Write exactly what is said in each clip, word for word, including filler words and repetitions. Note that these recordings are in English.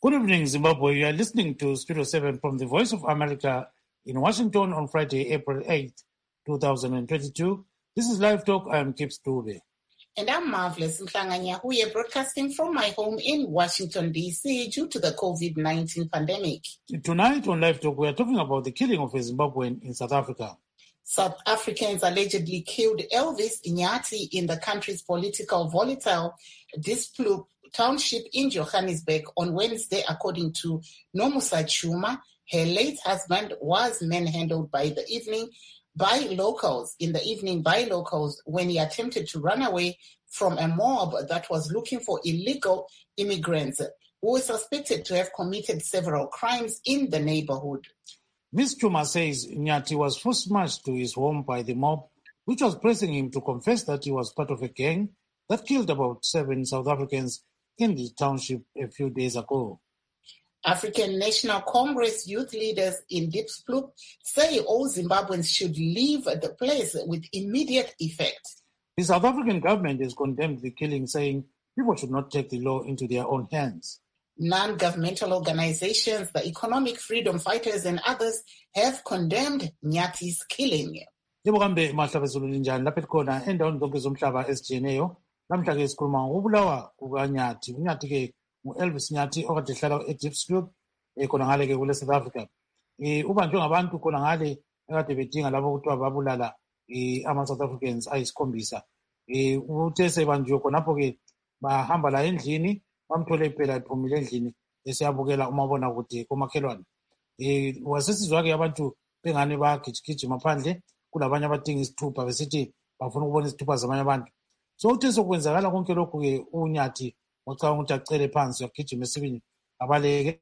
Good evening, Zimbabwe. You are listening to Studio seven from the Voice of America in Washington on Friday, April eighth, twenty twenty-two. This is Live Talk. I am Kips Dube. And I'm Marvelous Mhlanganyahuye, broadcasting from my home in Washington, D C due to the COVID nineteen pandemic. Tonight on Live Talk, we are talking about the killing of a Zimbabwean in South Africa. South Africans allegedly killed Elvis Nyati in the country's political volatile Disploop township in Johannesburg on Wednesday, according to Nomusa Chuma. Her late husband was manhandled by the evening by locals in the evening by locals when he attempted to run away from a mob that was looking for illegal immigrants who were suspected to have committed several crimes in the neighborhood. Miz Chuma says Nyati was force marched to his home by the mob, which was pressing him to confess that he was part of a gang that killed about seven South Africans in the township a few days ago. African National Congress youth leaders in Disploop say all Zimbabweans should leave the place with immediate effect. The South African government has condemned the killing, saying people should not take the law into their own hands. Non-governmental organizations, the Economic Freedom Fighters and others have condemned Nyati's killing. Njengokambe mahlaba ezolweni njani lapha ekhona endaweni zonke zomhlaba ezijiyeneyo namhla ke sikhuluma ngokubulawa kukaNyati. uNyati ke ngu-Elvis Nyati okade ehlala eDisploop khona ngale ke kule South Africa. Eh ubanjwe ngabantu khona ngale ekade bedinga labo ukuthiwa babulala ama-South Africans ayisikhombisa. Eh uthe sebanjwe khonapho ke bahamba la endlini bamthole phela ephumile endlini esiyabukela umabona kude komakhelwane. Eh wasesizwa ke abantu bengane bagijigijima phandle kulabanye abadinga isithupha besithi bafuna ukubona isithupha zamanye abantu. So uthe sokwenzakala konke lokhu ke uNyati wacabanga ukuthi acele phansi yagijima esibini abaleke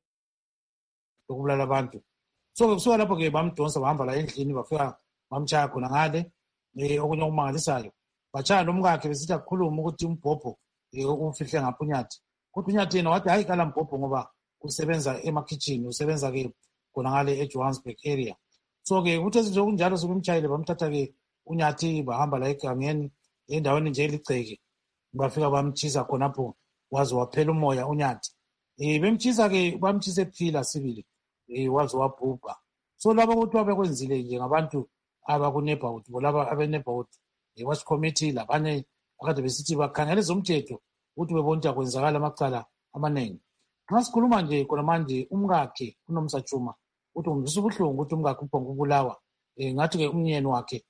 lokubulala abantu. So kusuka lapho ke bamdonsa bahamba la endlini bafika bamtshaya khona ngale eh okunye okumangalisayo. Bachaya nomkakhe besithi akukhuluma ukuthi umbhobho ufihle ngapha uNyati. Kodwa uNyati yena wathi hayi kala mbhobho ngoba usebenza emakhitchini, usebenza ke khona ngale eJohannesburg area. So ke uthe nje kunjalo sokumtshayile bamthatha ke uNyati bahamba la egangeni endaweni nje eligceke. Bafika bamtshisa khonapho waze waphela umoya uNyati. Eh bemtshisa ke bamtshisa ephila sibili. Eh waze wabhubha. So laba ukuthi abekwenzile nje ngabantu abakuneighborhood bolaba abeneighborhood eh watch committee labanye akade besithi bakhangela ezomthetho ukuthi bebona ukuthi akwenzakala amacala amaningi. Nxa sikhuluma nje khona manje umkakhe uNomusa Chuma uthi umzisa ubuhlungu ukuthi umkakhe uphonga ukubulawa. Eh ngathi ke umnyeni wakhe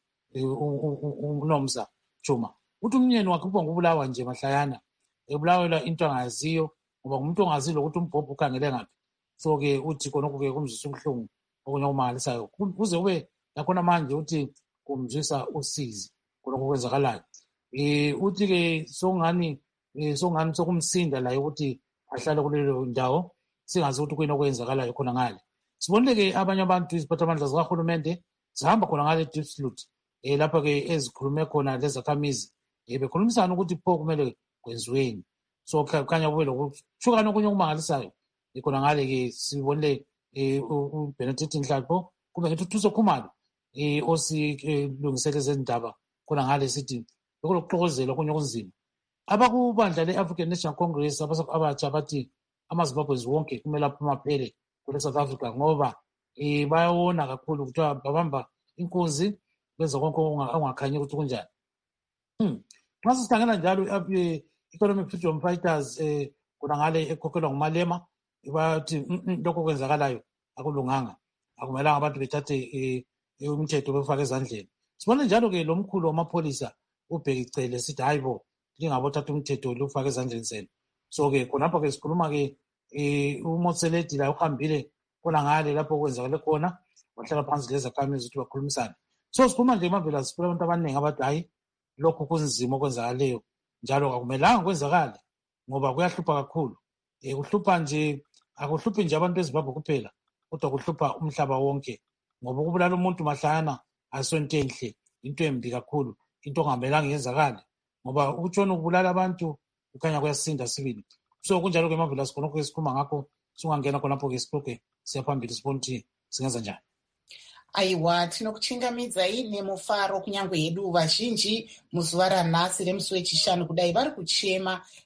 uNomusa Chuma uthi umnyeni wakhe uphonga ukubulawa nje mahlayana ebulawela into angaziyo ngoba umuntu ongaziyo ukuthi umbhobho ukhangele ngaphi. So ke uthi khonokho ke kumzisa ubuhlungu okunye okumangalisayo kuze kube lakhona manje uthi kumzisa usizi khonokho kwenzakalayo. Eh uthi ke songani eh songani sokumsinda la ukuthi ahlale kulelo ndawo singazi ukuthi kuyini okwenzakalayo khona ngale. Sibonile ke abanye abantu iziphathamandla zikahulumende zihamba khona ngale Disploop eh lapha ke ezikhulume khona lezakhamizi eh bekhulumisana ukuthi pho kumele kwenziweni. So khanya kube lokuhlukana okunye okumangalisayo khona ngale ke sibonile eh uBenedict Nhlanhla kube ngithi uThuso Khumalo eh osilungisele zendaba khona ngale sithi lokuxokozela okunye okunzima. Abakubandla le-African National Congress abatsha bathi amaZimbabweans wonke kumele aphumaphele kule South Africa ngoba eh bayawona kakhulu ukuthi babamba inkunzi benza konke ongakhanyi ukuthi kunjani. Hmm. Nxa sikhangela njalo i-Economic Freedom Fighters eh khona ngale ekhokhelwa nguMalema bathi lokho kwenzakalayo akulunganga. Akumelanga abantu bethathe umthetho befake ezandleni. Sibona njalo ke lo mkhulu wamapholisa ubhekicele sithi hayibo lingabothatha umthetho lufake ezandleni zenu. So ke khonapho ke sikhuluma ke eh uMotseledi la uhambile khona ngale lapho kwenzakale khona wahlala phansi lezakhamizi ukuthi bakhulumisane. So sikhuluma nje mavela sipho abantu abaningi abathi hayi lokho kunzima okwenzakaleyo njalo akumelanga kwenzakale ngoba kuyahlupha kakhulu. Eh kuhlupha nje akuhluphi nje abantu beZimbabwe kuphela kodwa kuhlupha umhlaba wonke ngoba ukubulala umuntu mahlayana asonto enhle into embi kakhulu into ongamelanga yenzakale ngoba ukutshona ukubulala abantu ukhanya kuyasinda sibili. So kunjalo ke mavela sikhonokho esikhuluma ngakho singangena khonapho ke sibheke siyaphambili sibona ukuthi singenza njani. Aiwa tinokuchingamidzai nemufaro kunyangwe hedu vazhinji muzuva ranhasi remusi wechishanu kudai vari kuchema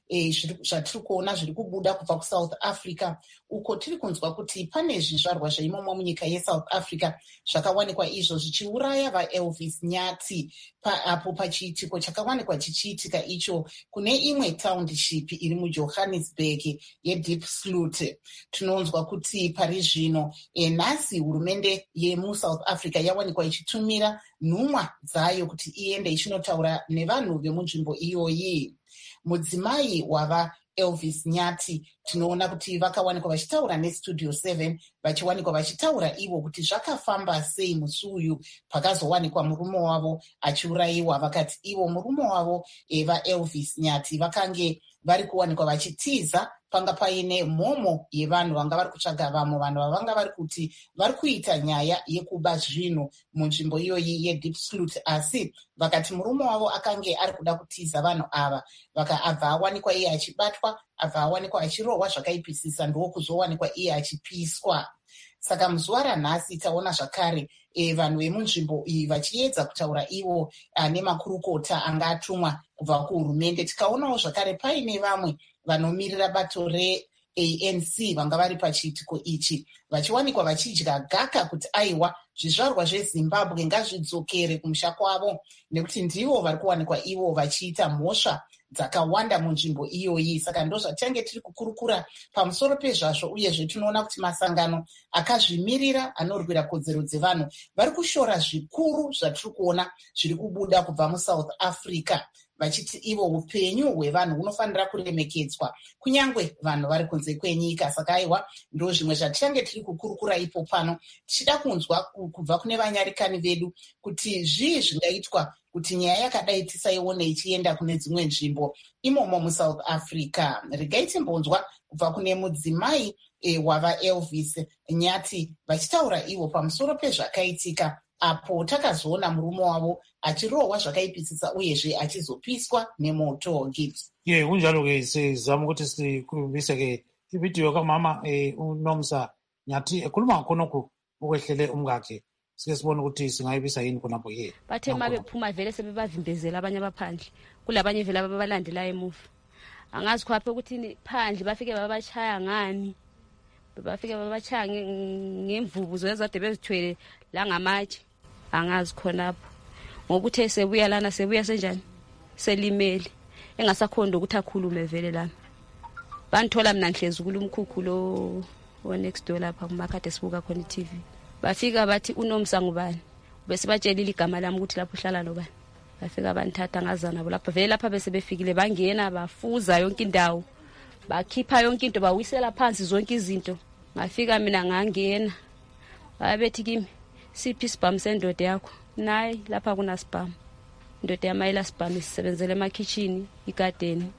eh, zvatiri kuona zviri kubuda kubva kuSouth Africa, uko tiri kunzwa kuti pane zvizvarwa zveimomo munyika yeSouth Africa zvakawanikwa izvo zvichiuraya vaElvis Nyati pa, apo pachiitiko chakawanikwa chichiitika icho kune imwe township iri muJohannesburg yeDiepsloot. Tinonzwa kuti pari zvino e, nhasi hurumende yemuSouth Africa yawanikwa ichitumira nhumwa dzayo kuti iende ichinotaura nevanhu vemunzvimbo iyoyi. Mudzimai wava Elvis Nyati tinoona kuti vakawanikwa vachitaura neStudio seven vachiwanikwa vachitaura ivo kuti zvakafamba sei musi uyu pakazowanikwa murume wavo achiurayiwa. Vakati ivo murume wavo eva Elvis Nyati vakange vari kuwanikwa vachitiza panga paine mhomo yevanhu vanga vari kutsvaga vamwe vanhu vavanga vari kuti vari kuita nyaya yekuba zvinhu munzvimbo iyoyi yeDiepsloot, asi vakati murume wavo akange ari kuda kutiza vanhu ava vaka abva awanikwa iye achibatwa, abva awanikwa achirohwa zvakaipisisa, ndokuzowanikwa iye achipiswa. Saka muzuva ranhasi taona zvakare e, vanhu vemunzvimbo iyi vachiedza kutaura ivo nemakurukota anga atumwa kubva kuhurumende. Tikaonawo zvakare paine vamwe vanomirira bato reA N C vanga vari pachiitiko ichi vachiwanikwa vachidya gaka kuti aiwa zvizvarwa zveZimbabwe ngazvidzokere kumusha kwavo, nekuti ndivo vari kuwanikwa ivo vachiita mhosva dzakawanda munzvimbo iyoyi. Saka ndo zvatange tiri kukurukura pamusoro pezvazvo, uyezve tinoona kuti masangano akazvimirira anorwira kodzero dzevanhu vari kushora zvikuru zvatiri kuona zviri kubuda kubva muSouth Africa, vachiti ivo upenyu hwevanhu hunofanira kuremekedzwa kunyange vanhu vari kunze kwenyika. Saka aiwa ndo zvimwe zvatichange tiri kukurukura ipo pano, tichida kunzwa kubva kune vanyarikani vedu kuti zvii zvingaitwa kuti nyaya yakadai tisaione ichienda kune dzimwe nzvimbo imomo muSouth Africa. Regai timbonzwa kubva kune mudzimai e, wava Elvis Nyati vachitaura ivo pamusoro pezvakaitika apo takazoona murume wavo achirohwa zvakaipisisa uyezve achizopiswa nemoto. Gibbs. Ye kunjalo ke sizama ukuthi sikubise ke ividiyo kamama eh, uNomsa Nyati ekhuluma khonokho ukwehlele umkakhe. Sike sibone ukuthi singayibisa yini khonapho ke. Bathe mabe phuma vele sebebavimbezela abanye abaphandle. Kulabanye vele ababalandela emuva. Angazi khaphe ukuthi phandle bafike babachaya ngani. Bafike babachaya ngemvubuzo ezade bezithwele la ngamatshe. Angazi khonapho. Ngoba uthe sebuya lana sebuya senjani? Selimele. Engasakhonda ukuthi akhulume vele lana. Banthola mina nhlezi kulumkhukhu lo o next door lapha kumakade sibuka khona iTV. Bafika bathi uNomsa ngubani, bese batshelile igama lami ukuthi lapho uhlala nobani. Bafika banthatha ngazana lapha vele lapha bese befikile bangena bafuza yonke indawo, bakhipha yonke into bawisela phansi zonke izinto. Ngafika mina ngangena babethi kimi siphi isibhamu sendoda yakho, nayi lapha kuna sibhamu, indoda yamayela sibhamu isebenzele emakitchen igarden.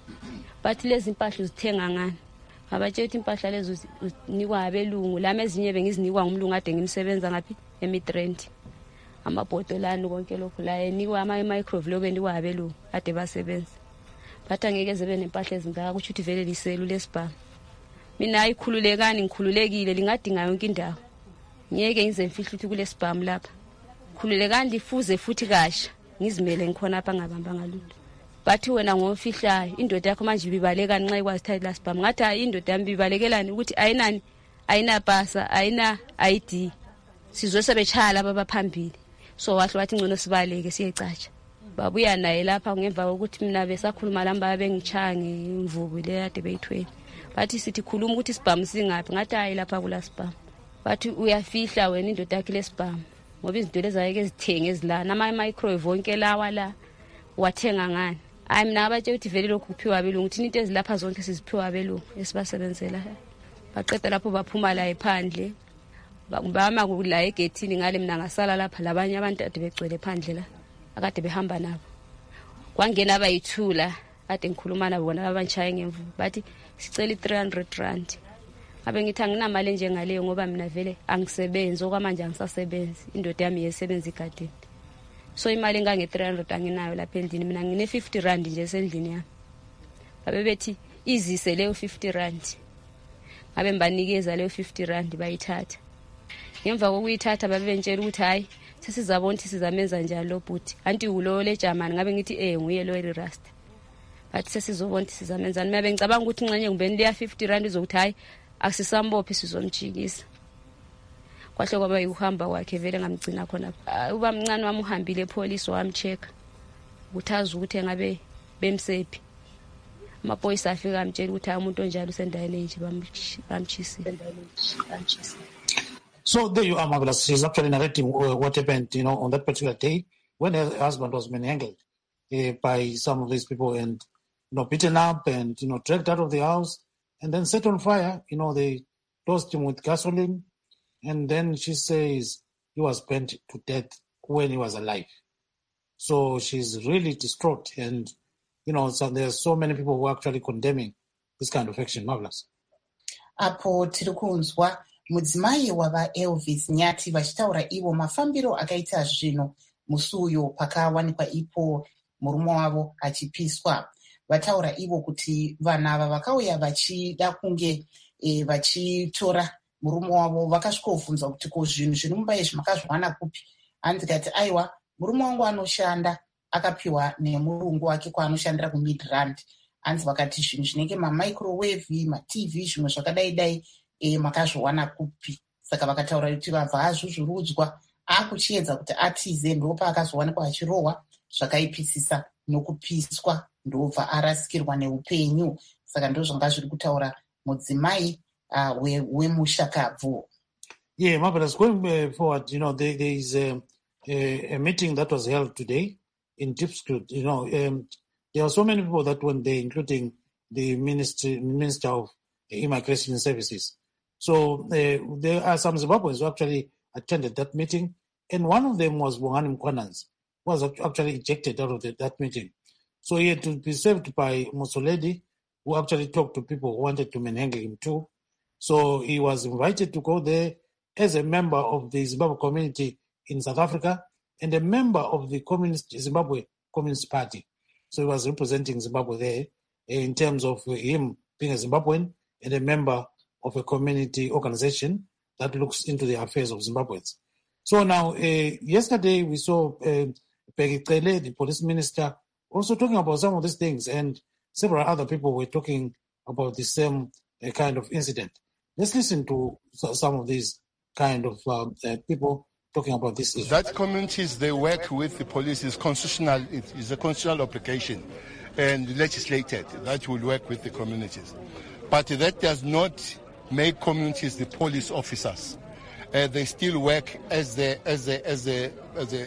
Bathi lezi impahla uzithenga ngani? Abatshethi impahla lezo unikwa abelungu, lami ezinye bengizinikwa ngumlungu ade ngimsebenza ngaphi eMidrand. Amabhodolani konke lokho la enikwa ama microwave enikwa abelungu ade basebenza. Bathi angeke zebe nempahla ezingaka ukuthi uthi vele liselu lesibhamu. Mina ayikhululekani ngikhululekile lingadinga yonke indawo. Ngeke ngize mfihla ukuthi kulesibhamu lapha. Khululekani lifuze futhi kasha ngizimele ngikhona apha ngabamba ngalutho. Bathi wena ngomfihlayo indoda yakho manje ibibaleka nxa ikwazi thatha lasibhamu. Ngathi hayi indoda yami ibalekelani ukuthi ayinani ayina pasa ayina I D. Sizwe sebechaya laba baphambili. So wahle wathi ngcono sibaleke siyecatsha. Babuya naye lapha ngemva kokuthi mina besakhuluma lamba bengichaya ngemvubu le ade beyithwele. Bathi sithi khuluma ukuthi isibhamu singaphi. Ngathi hayi lapha kula sibhamu. Bathi uyafihla wena indoda yakhe lesibhamu ngoba izinto lezayeke zithenge ezilana ama microwave wonke lawa la wathenga ngani. Hayi mina abatshe uthi vele lokhu kuphiwa abelungu ukuthi into ezilapha zonke siziphiwa abelungu esibasebenzela. Baqeda lapho baphuma la ephandle bama kula egethini ngale mina ngasala lapha labanye abantu ade begcwele phandle la akade behamba nabo. Kwangena abayithula ade ngikhuluma nabo bona abantshaye ngemvu bathi sicela three hundred rand. Abe ngithi anginamali njengaleyo ngoba mina vele angisebenzi okwamanje angisasebenzi, indoda yami yesebenza igarden. So imali engange three hundred anginayo lapha endlini, mina ngine fifty rand nje esendlini yami. Babe bethi izise leyo fifty rand. Abe mbanikeza leyo fifty rand bayithatha. Ngemva kokuyithatha babe bentshela ukuthi hayi sesizabona ukuthi sizamenza njalo lo bhuti. Anti ulo le German ngabe ngithi eh nguye lo eRasta. but sesizobona ukuthi sizamenzani. Mina bengicabanga ukuthi ngxenye ngibeni liya fifty rand izokuthi hayi akusisambophe sizomjikisa. Kwahle kwaba ukuhamba kwakhe vele ngamgcina khona. Uba mncane wami uhambile epolice wamcheck ukuthi azi ukuthi engabe bemsephi. Amaphoyisa afika amtshela ukuthi umuntu onjalo usendaweni enje bamchisile. So there you are, Marvelous. She's actually narrating what happened, you know, on that particular day when her husband was manhandled uh, by some of these people and, you know, beaten up and, you know, dragged out of the house and then set on fire. You know, they tossed him with gasoline. And then she says he was burnt to death when he was alive. So she's really distraught. And, you know, so there's so many people who are actually condemning this kind of action. Marvelous. Apo tirikunzwa mudzimai wava Elvis Nyati vachitaura ivo mafambiro akaita zvino musi uyo pakawanikwa ipo murume wavo achipiswa. Vataura ivo kuti vana ava vakauya vachida kunge e, vachitora murume wavo vakasvikovhunza kuti ko zvinhu zviri mumba izvi makazviwana kupi. Hanzi kati aiwa murume wangu anoshanda akapiwa nemurungu wake kwaanoshandira kuMidrand. Hanzi vakati zvinhu zvinenge mamicrowave matv zvimwe zvakadai dai e, makazviwana kupi. Saka vakataura kuti vabva azvuzvurudzwa akuchiedza kuti atize ndopa akazowanikwa achirohwa zvakaipisisa nokupiswa ndobva arasikirwa neupenyu. Saka ndozvanga zviri kutaura mudzimai uh, wemushakabvu. Yeah, Marvelous. Going uh, forward, you know, there, there is a, a, a meeting that was held today in Diepsloot. You know, um, there are so many people that went there, including the Minister, Minister of Immigration Services. So uh, there are some Zimbabweans who actually attended that meeting, and one of them was Bongani Mkwananzi, who was actually ejected out of the, that meeting. So he had to be saved by Mosoledi, who actually talked to people who wanted to manhandle him too. So he was invited to go there as a member of the Zimbabwe community in South Africa and a member of the Communist Zimbabwe Communist Party. So he was representing Zimbabwe there in terms of him being a Zimbabwean and a member of a community organization that looks into the affairs of Zimbabweans. So now, uh, yesterday we saw uh, Peggy Cele, the police minister, also talking about some of these things, and several other people were talking about the same uh, kind of incident. Let's listen to some of these kind of uh, uh, people talking about this issue. That communities, they work with the police is constitutional, it is a constitutional obligation and legislated that will work with the communities. But that does not make communities the police officers. Uh, they still work as the as the as the as the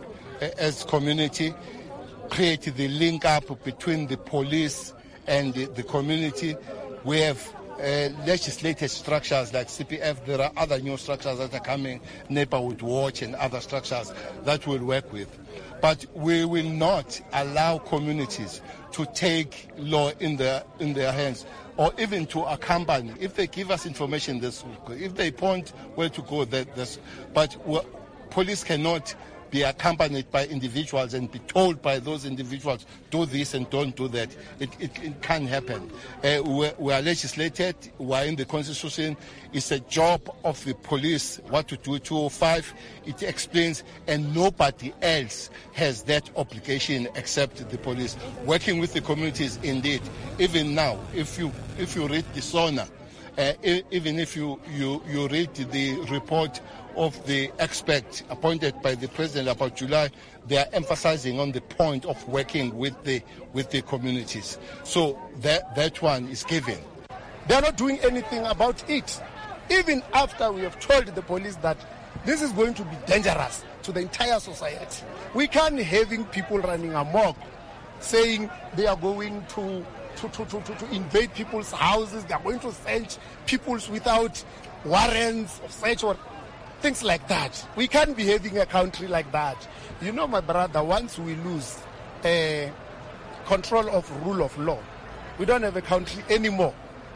as community, create the link up between the police and the, the community. We have uh, legislated structures like C P F. There are other new structures that are coming, Neighborhood Watch and other structures that we'll work with. But we will not allow communities to take law in their in their hands, or even to accompany. If they give us information, this if they point where to go, that this. But police cannot be accompanied by individuals and be told by those individuals, do this and don't do that. It, it, it can't happen. Uh, we, we are legislated, we are in the Constitution. It's a job of the police what to do. two oh five, it explains, and nobody else has that obligation except the police. Working with the communities, indeed. Even now, if you if you read the SONA, uh, even if you, you, you read the report of the expert appointed by the president about July, they are emphasizing on the point of working with the with the communities. So that that one is given. They are not doing anything about it. Even after we have told the police that this is going to be dangerous to the entire society. We can't having people running amok, saying they are going to to, to, to, to invade people's houses, they are going to search people's without warrants of search or things like that. We can't be having a country like that. You know, my brother, once we lose uh, control of rule of law, we don't have a country anymore.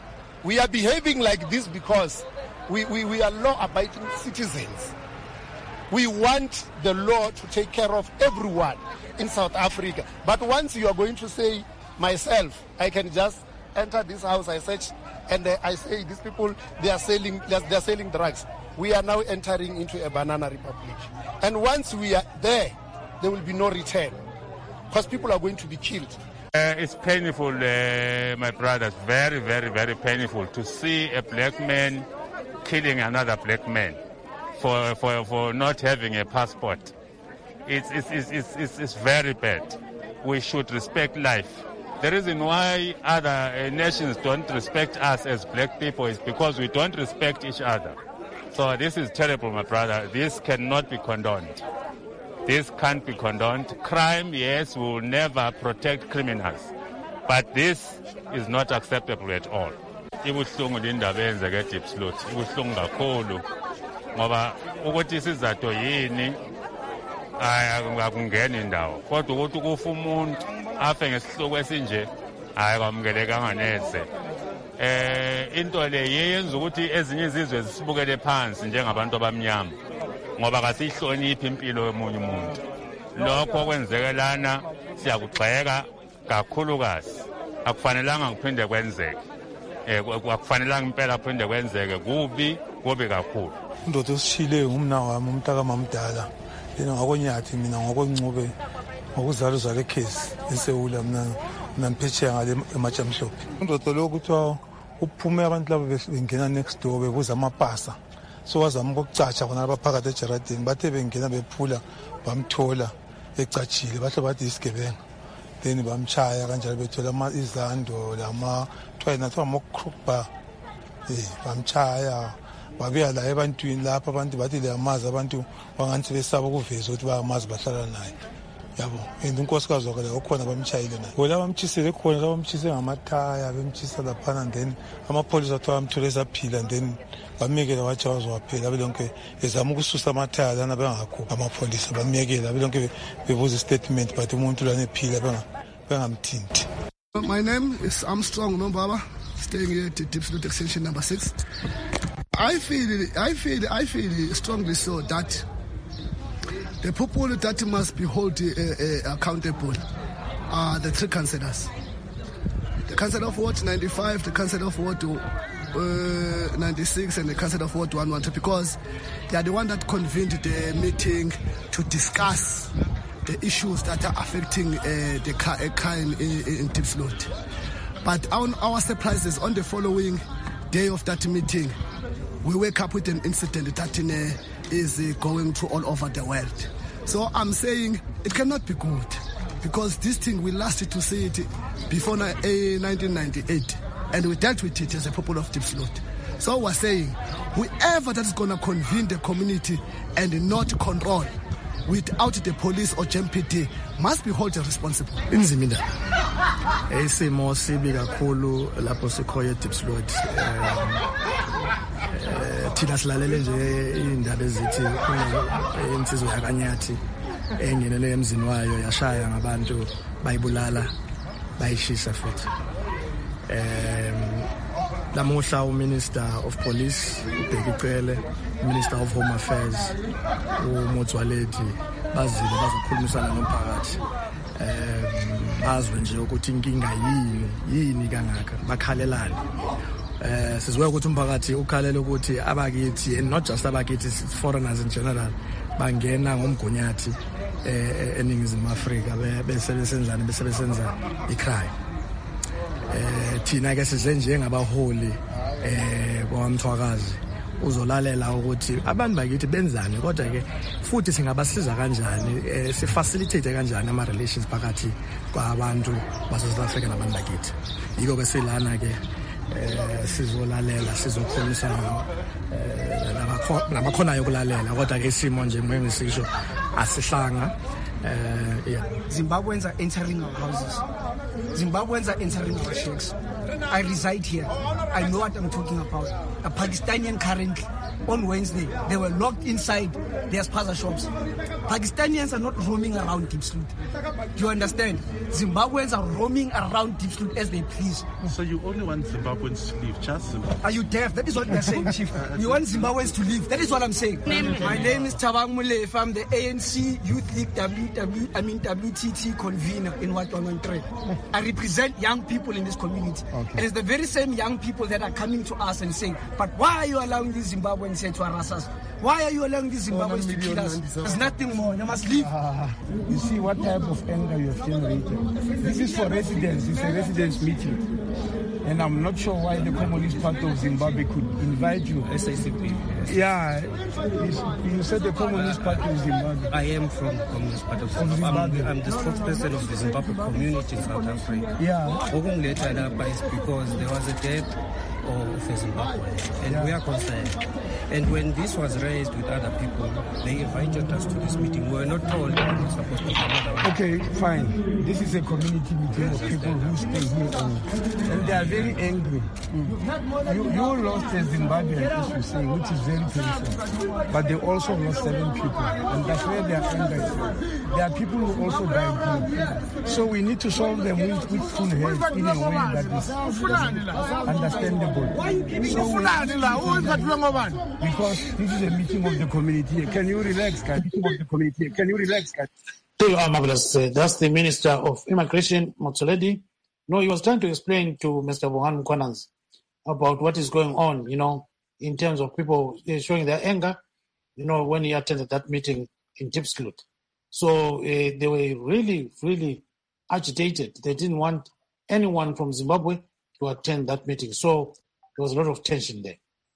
We are behaving like this because we, we, we are law-abiding citizens. We want the law to take care of everyone in South Africa. But once you are going to say, myself, I can just enter this house, I search, and uh, I say, these people, they are selling, they are selling drugs. We are now entering into a banana republic. And once we are there, there will be no return because people are going to be killed. Uh, it's painful, uh, my brothers, very, very, very painful to see a black man killing another black man for, for, for not having a passport. It's, it's, it's, it's, it's very bad. We should respect life. The reason why other uh, nations don't respect us as black people is because we don't respect each other. So this is terrible, my brother. This cannot be condoned. This can't be condoned. Crime, yes, will never protect criminals. But this is not acceptable at all. Ibuhlungu indaba eyenzeke eDiepsloot. Ibuhlungu kakhulu ngoba ukuthi isizathu yini akungena indawo. Kodwa ukuthi kufa umuntu afe ngesihloko esinje hayi kwamukelekanga neze. Eh into le yenza ukuthi ezinye izizwe zisibukele phansi njengabantu abamnyama. Ngoba kasihloniphi impilo yomunye umuntu. Lokho kwenzekelana siyakugxeka kakhulukazi. Akufanelanga kuphinde kwenzeke. Eh akufanelanga impela kuphinde kwenzeke kubi kubi kakhulu. Indoda osishile ngumna wami umntaka mamdala. Yena ngakwenyathi mina ngokwencube ngokuzala uzala ekhesi eSewula mina namphetsheya ngale emajamhlophe. Indoda lo kuthiwa uphume abantu labo bengena next door bebuza amapasa. So wazama ukucatsha khona abaphakathi ejaradini bathe bengena bephula bamthola ecatshile bahle bathi isigebenga then bamchaya kanjalo bethola ama izando lama twina twa mokruba eh bamchaya babuya la ebantwini lapha abantu bathi le amazi abantu bangathi besaba ukuveza ukuthi bayamazi bahlala naye yabo inkosikazwa wakhe okhona bamchayile naye ngoba bamchisele khona bamchise ngamathaya bemchisa lapha and then amapholisa athiwa amthole esaphila and then bamekela wathi wazowaphela belonke ezama ukususa amathaya lana bengakho amapholisa bamekela belonke bebuza statement but umuntu lana ephila benga bengamthinti. My name is Armstrong Nombaba, staying here at Diepsloot extension number six. I feel I feel I feel strongly so that the people that must be held uh, uh, accountable are the three councillors. The councillor of Ward ninety-five, the councillor of Ward uh, ninety-six, and the councillor of Ward one twelve, because they are the one that convened the meeting to discuss the issues that are affecting uh, the car in, in, in Diepsloot. But on our surprises, on the following day of that meeting, we wake up with an incident that in, uh, is uh, going to all over the world. So I'm saying it cannot be good, because this thing we lasted to see it before nineteen ninety-eight, and we dealt with it as a people of Diepsloot. So we're saying whoever that is going to convene the community and not control without the police or J M P D must be held responsible. Inzimida esimo sibi kakhulu lapho sikhoye Diepsloot. Thina silalele nje indaba ezithi insizwe yakanyathi engenele emzini wayo yashaya ngabantu bayibulala bayishisa futhi. Um lamuhla uMinister of Police uBhekicele, Minister of Home Affairs uMotswaledi bazile bazokhulumisana nomphakathi. Um bazwe nje ukuthi inkinga yini yini kangaka bakhalelane. Eh sizwe ukuthi umphakathi ukhalela ukuthi abakithi and not just abakithi foreigners in general bangena ngomgunyathi eh eningizimu Afrika bese besenzana bese besenza icrime. Eh thina ke size nje ngabaholi eh kwamthwakazi uzolalela ukuthi abantu bakithi benzani, kodwa ke futhi singabasiza kanjani, si facilitate kanjani ama relations phakathi kwabantu base South Africa nabantu bakithi. Yiko ke silana ke eh sizolalela sizokhulumisana eh nabakhona yokulalela, kodwa ke isimo nje mwe ngisisho asihlanga. Uh, yeah. Zimbabweans are entering our houses. Zimbabweans are entering our sheikhs. I reside here. I know what I'm talking about. A Pakistanian currently, on Wednesday, they were locked inside their spaza shops. Pakistanians are not roaming around Diepsloot. Do you understand? Zimbabweans are roaming around Diepsloot as they please. So you only want Zimbabweans to leave, just Zimbabwe? Are you deaf? That is what they're saying, Chief. You want Zimbabweans to leave. That is what I'm saying. My name is Thabang Molefe. I'm the A N C Youth League W W, I mean W T T convener in Ward one thirteen. I represent young people in this community. Okay. And it's the very same young people that are coming to us and saying, but why are you allowing these Zimbabweans and say to Arasas, why are you allowing these Zimbabweans to kill us? There's nothing more. You must leave. Uh, you see what type of anger you have generated. This is for residents. It's a residents meeting. And I'm not sure why the Communist Party of Zimbabwe could invite you. S A C P. Yes. Yeah. You said the Communist Party of Zimbabwe. I am from the Communist Party of Zimbabwe. I'm, I'm the spokesperson of the Zimbabwe community in South Africa. Yeah. It's because there was a death of a Zimbabwean, and yeah. we are concerned. And when this was raised with other people, they invited us to this meeting. We were not told that we were supposed to come. Okay, fine. This is a community meeting of people who stay here, and they are very angry. Mm. You, you lost a Zimbabwean, as you say, which is very painful. But they also lost seven people, and that's where their anger is. There are people who also died here. So we need to solve them with, with full head in a way that is understandable. Why you keeping so the because this is a meeting of the community. Can you relax, guys? Meeting of the community. Can you relax, guys? Thank you, Marvelous. Uh, that's the Minister of Immigration, Motsoaledi. No, he was trying to explain to Mister Bohan Mkonans about what is going on, you know, in terms of people showing their anger, you know, when he attended that meeting in Diepsloot. So uh, they were really, really agitated. They didn't want anyone from Zimbabwe to attend that meeting. So there was a lot of tension there.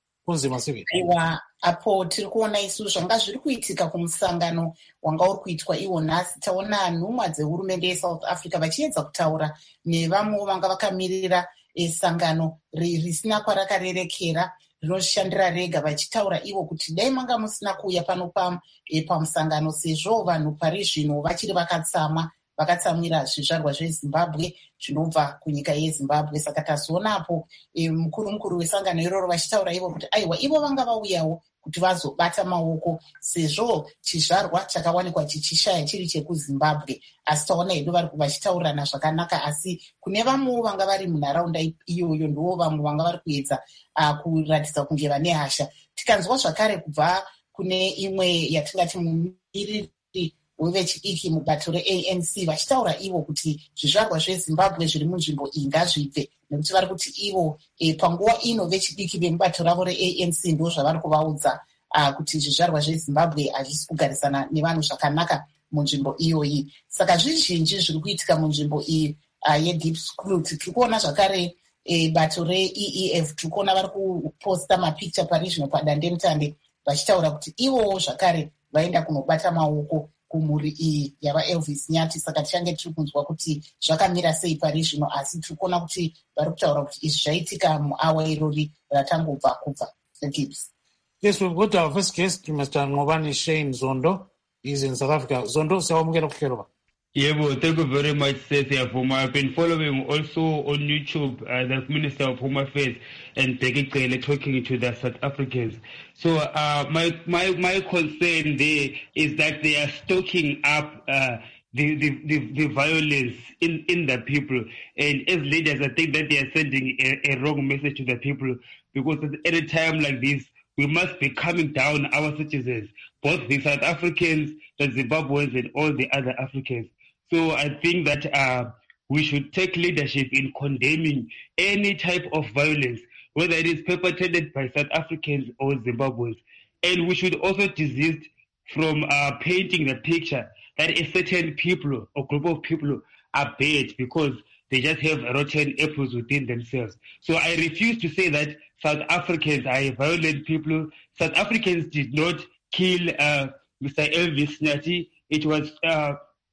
Aiwa, apo tiri kuona isu zvanga zviri kuitika kumusangano wanga uri kuitwa iwo nhasi. Taona nhumwa dzehurumende yeSouth Africa vachiedza kutaura nevamwe vanga vakamirira sangano risina kwarakarerekera rinoshandira rega, vachitaura ivo kuti dai manga musina kuuya pano pamusangano sezvo vanhu pari zvino vachiri vakatsamwa vakatsamwira zvizvarwa zveZimbabwe zvinobva kunyika yeZimbabwe. Saka tazoonapo e, mukuru mukuru wesangano iroro vachitaura ivo kuti aiwa ivo vanga vauyawo kuti vazobata maoko sezvo chizvarwa chakawanikwa chichishaya chiri chekuZimbabwe. Asi taona hedu vari vachitaurirana zvakanaka, asi kune vamwewo vanga vari munharaunda iyoyo ndivo vamwe vanga vari kuedza uh, kuratidza kunge vane hasha. Tikanzwa zvakare kubva kune imwe yatingati mumiriri wevechidiki mubato reA N C vachitaura ivo kuti zvizvarwa zveZimbabwe zviri munzvimbo iyi ngazvibve, nekuti vari kuti ivo e, panguva ino vechidiki vemubato ravo reA N C ndo zvavari kuvaudza uh, kuti zvizvarwa zveZimbabwe hazvisi kugarisana nevanhu zvakanaka munzvimbo iyoyi. Saka zvizhinji zviri kuitika munzvimbo iyi uh, yeDiepsloot. Tiri kuona zvakare e, bato reE E F tiri kuona vari kuposta mapicture pari zvino padandemutande vachitaura kuti ivowo zvakare vaenda kunobata maoko kumhuri iyi yavaElvis Nyati. Saka tichange tiri kunzwa kuti zvakamira sei pari zvino, asi tiri kuona kuti vari kutaura kuti izvi zvaitika muawa irori ratangobva kubva. Yes, we've got our first guest, Mister Ngobani Shane Zondo. He's in South Africa. Zondo, siyawamukela kuhlelo. Yebo, thank you very much, Cecilia Vuma. I've been following also on YouTube uh, the Minister of Home Affairs and Bheki Cele talking to the South Africans. So uh, my, my my concern there is that they are stoking up uh, the, the, the, the violence in, in the people. And as leaders, I think that they are sending a, a wrong message to the people, because at a time like this, we must be calming down our citizens, both the South Africans, the Zimbabweans, and all the other Africans. So I think that uh, we should take leadership in condemning any type of violence, whether it is perpetrated by South Africans or Zimbabweans. And we should also desist from uh, painting the picture that a certain people or group of people are bad because they just have rotten apples within themselves. So I refuse to say that South Africans are violent people. South Africans did not kill uh, Mister Elvis Nyati. It was uh,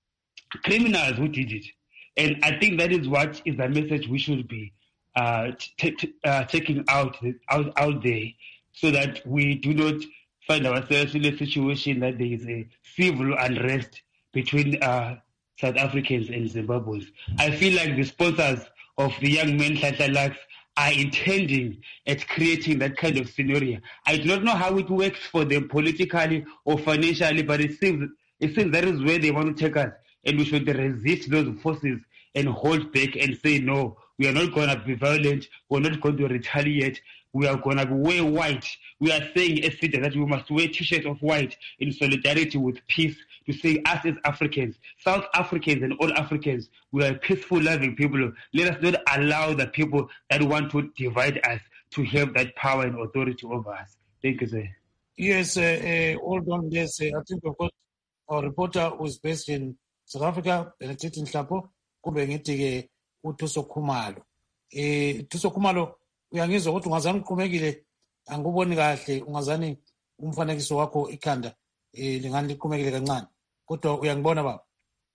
criminals who did it. And I think that is what is the message we should be uh, t- t- uh, taking out, out out there, so that we do not find ourselves in a situation that there is a civil unrest between uh, South Africans and Zimbabweans. I feel like the sponsors of the young men Hlatlalaks are intending at creating that kind of scenario. I do not know how it works for them politically or financially, but it seems, it seems that is where they want to take us. And we should resist those forces and hold back and say, no, we are not going to be violent. We're not going to retaliate. We are going to wear white. We are saying as citizens that we must wear T-shirts of white in solidarity with peace, to say us as Africans, South Africans and all Africans, we are peaceful, loving people. Let us not allow the people that want to divide us to have that power and authority over us. Thank you, sir. Yes, uh, uh, hold on. Yes, uh, I think we've got our reporter who is based in South Africa, Benedict Nhlapo, kumbe ngithi-ke uThuso Khumalo. Eh, Thuso Khumalo, uyangizwa ukuthi ungazani uqhumekile, angikuboni kahle, ungazani umfanekiso wakho ikhanda eh lingani liqhumekile kancane. Kodwa uyangibona baba?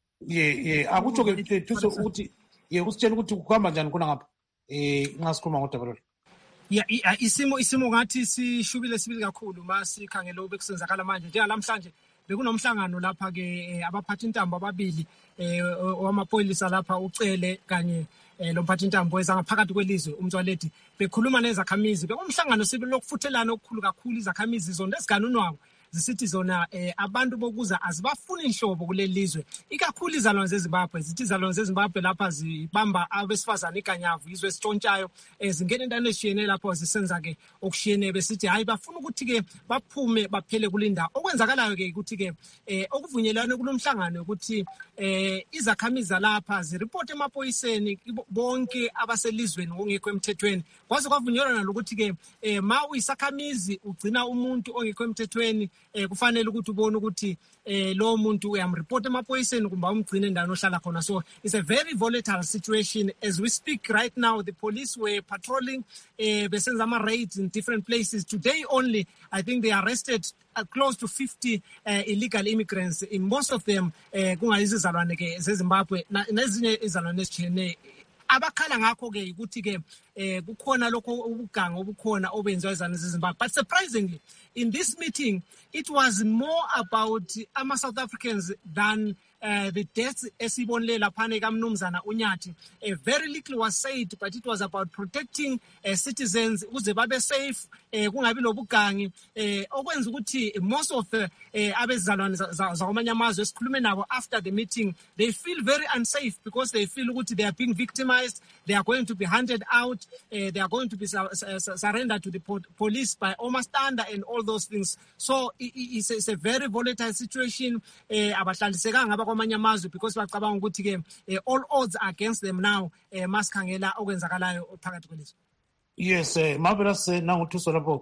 Ye ye akutsho ke Thuso ukuthi ye usitshela ukuthi kuhamba njani khona ngapha. Eh ngasikhuluma ngodaba lo. Yeah, isimo isimo ngathi sishubile sibili kakhulu masikhangela obekusenzakala manje njengalamhlanje bekunomhlangano lapha ke abaphathi intambo ababili eh wamapolisa lapha uCele kanye lo mphathi intambo ezangaphakathi kwelizwe uMtswaledi bekhuluma nezakhamizi bekumhlangano sibili lokufuthelana okukhulu kakhulu izakhamizi zona eziganunwayo zisithi zona eh, abantu bokuza azibafuni inhlobo kulelizwe ikakhulu izalwane zeZimbabwe zithi izalwane zeZimbabwe lapha zibamba abesifazana iganyavu izwe esitshontshayo ezingena endaweni eshiyene lapho zisenza ke okushiyene besithi hayi bafuna ukuthi ke baphume baphele kulinda okwenzakalayo ke ukuthi ke eh, okuvunyelwana kulomhlangano ukuthi eh, izakhamizi lapha zireport emapoyiseni bonke abaselizweni ongekho emthethweni kwaze kwavunyelwana lokuthi ke eh, ma uyisakhamizi ugcina umuntu ongekho emthethweni eh kufanele ukuthi ubone ukuthi eh lo muntu uyamreport emapoyiseni kumbe umgcine endaweni ohlala khona. So it's a very volatile situation as we speak right now. The police were patrolling eh besenza ama raids in different places today. Only I think they arrested uh, close to fifty uh, illegal immigrants, in most of them eh kungayizizalwane ke zeZimbabwe nezinye izalwane ezijene abakhala ngakho ke ukuthi ke eh kukhona lokho ubuganga obukhona obenziwa izana zeZimbabwe. But surprisingly in this meeting it was more about ama South Africans than uh, the deaths esibonile laphana kaMnumzana uNyathi. Uh, very little was said, but it was about protecting uh, citizens ukuze babe safe eh kungabi lobugangi eh okwenza ukuthi most of the eh abezalwane zakwamanye amazwe esikhulume nabo after the meeting they feel very unsafe because they feel ukuthi they are being victimized, they are going to be handed out, uh, they are going to be su su surrendered to the po police by Omastanda and all those things. So it, it's, a, it's a very volatile situation eh abahlalisekanga abakwamanye amazwe because bacabanga ukuthi ke all odds are against them now eh masikhangela okwenzakalayo phakathi kwelizwe. Yes, uh, marvelous. Uh, now to Solapo,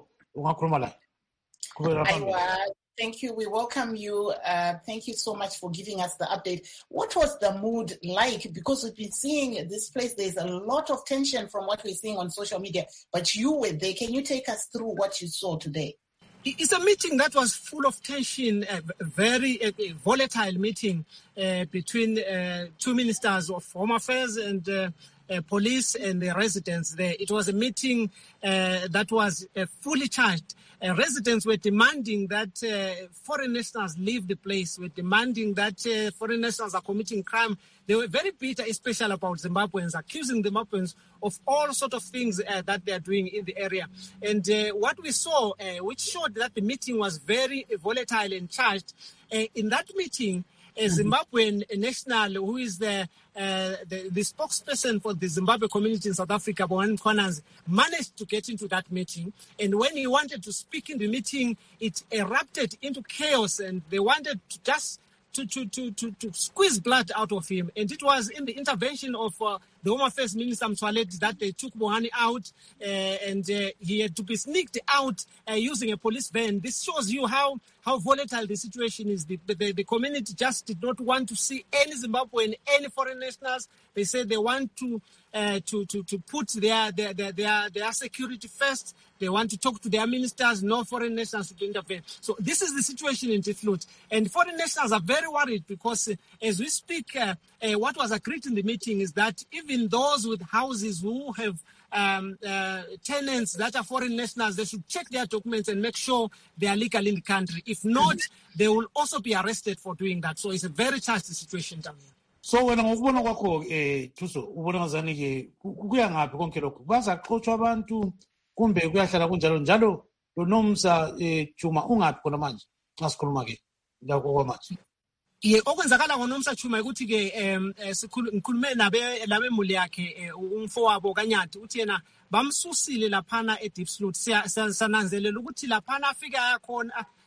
thank you. We welcome you. Uh, thank you so much for giving us the update. What was the mood like? Because we've been seeing this place, there's a lot of tension from what we're seeing on social media, but you were there. Can you take us through what you saw today? It's a meeting that was full of tension, a very a, a volatile meeting uh, between uh, two ministers of Home Affairs and uh, Uh, police and the residents there. It was a meeting uh, that was uh, fully charged. Uh, residents were demanding that uh, foreign nationals leave the place, were demanding that uh, foreign nationals are committing crime. They were very bitter, especially about Zimbabweans, accusing the Zimbabweans of all sorts of things uh, that they are doing in the area. And uh, what we saw, uh, which showed that the meeting was very volatile and charged, uh, in that meeting, a Zimbabwean national who is the, uh, the the spokesperson for the Zimbabwe community in South Africa, Bohan Kwananzi, managed to get into that meeting. And when he wanted to speak in the meeting, it erupted into chaos, and they wanted to just to to to to, to squeeze blood out of him. And it was in the intervention of uh, the Home Affairs Minister Mtswaledi that they took Bohani out, uh, and uh, he had to be sneaked out uh, using a police van. This shows you how how volatile the situation is. The, the, the community just did not want to see any Zimbabwean, any foreign nationals. They said they want to uh, to, to to put their their, their their their security first. They want to talk to their ministers, no foreign nationals to intervene. So this is the situation in Diepsloot. And foreign nationals are very worried because uh, as we speak, uh, uh, what was agreed in the meeting is that even those with houses who have um, uh, tenants that are foreign nationals, they should check their documents and make sure they are legal in the country. If not, they will also be arrested for doing that. So it's a very charged situation down here. So wena ngokubona kwakho eh Thuso ubona ngazani ke kuya ngaphi konke lokho bazaqhotshwa abantu kumbe kuyahlala kunjalo njalo lo Nomsa eh Chuma ungaphi khona manje xa sikhuluma ke lapho kwamanje. Ye okwenzakala ngoNomsa Chuma ukuthi ke em sikhulume nabe labemuli yakhe umfowabo kaNyathi uthi yena bamsusile laphana eDiepsloot siyananzelela ukuthi laphana afika khona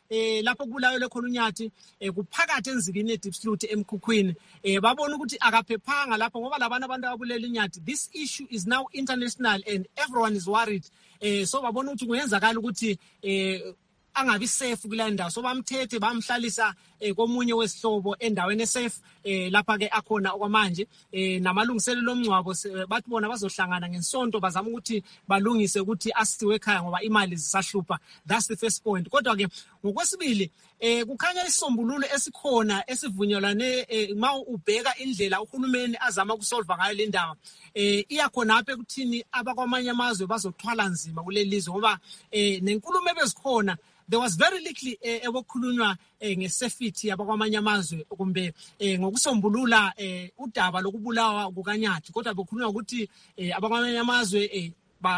eh lapho kubulawe khona uNyathi eh kuphakathi enzikini eDiepsloot emkhukhwini eh babona ukuthi akaphephanga lapho ngoba labana abantu ababulela uNyathi. This issue is now international and everyone is worried. Eh so babona ukuthi kuyenzakala ukuthi eh angabi safe kule ndawo, so bamthethe bamhlalisa eh, komunye wesihlobo endaweni esafe eh, lapha ke akhona okwamanje eh, namalungiselelo omncwabo bathi bona bazohlangana ngesonto bazama ukuthi balungise ukuthi asiwe ekhaya ngoba imali zisahlupha. That's the first point. Kodwa ke ngokwesibili eh kukhanya isisombululo esikhona esivunyelwane eh, ma ubheka indlela uhulumeni azama ukusolva ngayo le ndawo eh iyakhona apha ekuthini abakwamanye amazwe bazothwala nzima kuleli lizwe ngoba eh nenkulumo ebezikhona. There was very little ekukhulunywa ngesafety yabakwamanye amazwe kumbe ngokusombulula udaba lokubulawa kukaNyathi, kodwa bekukhulunywa ukuthi abakwamanye amazwe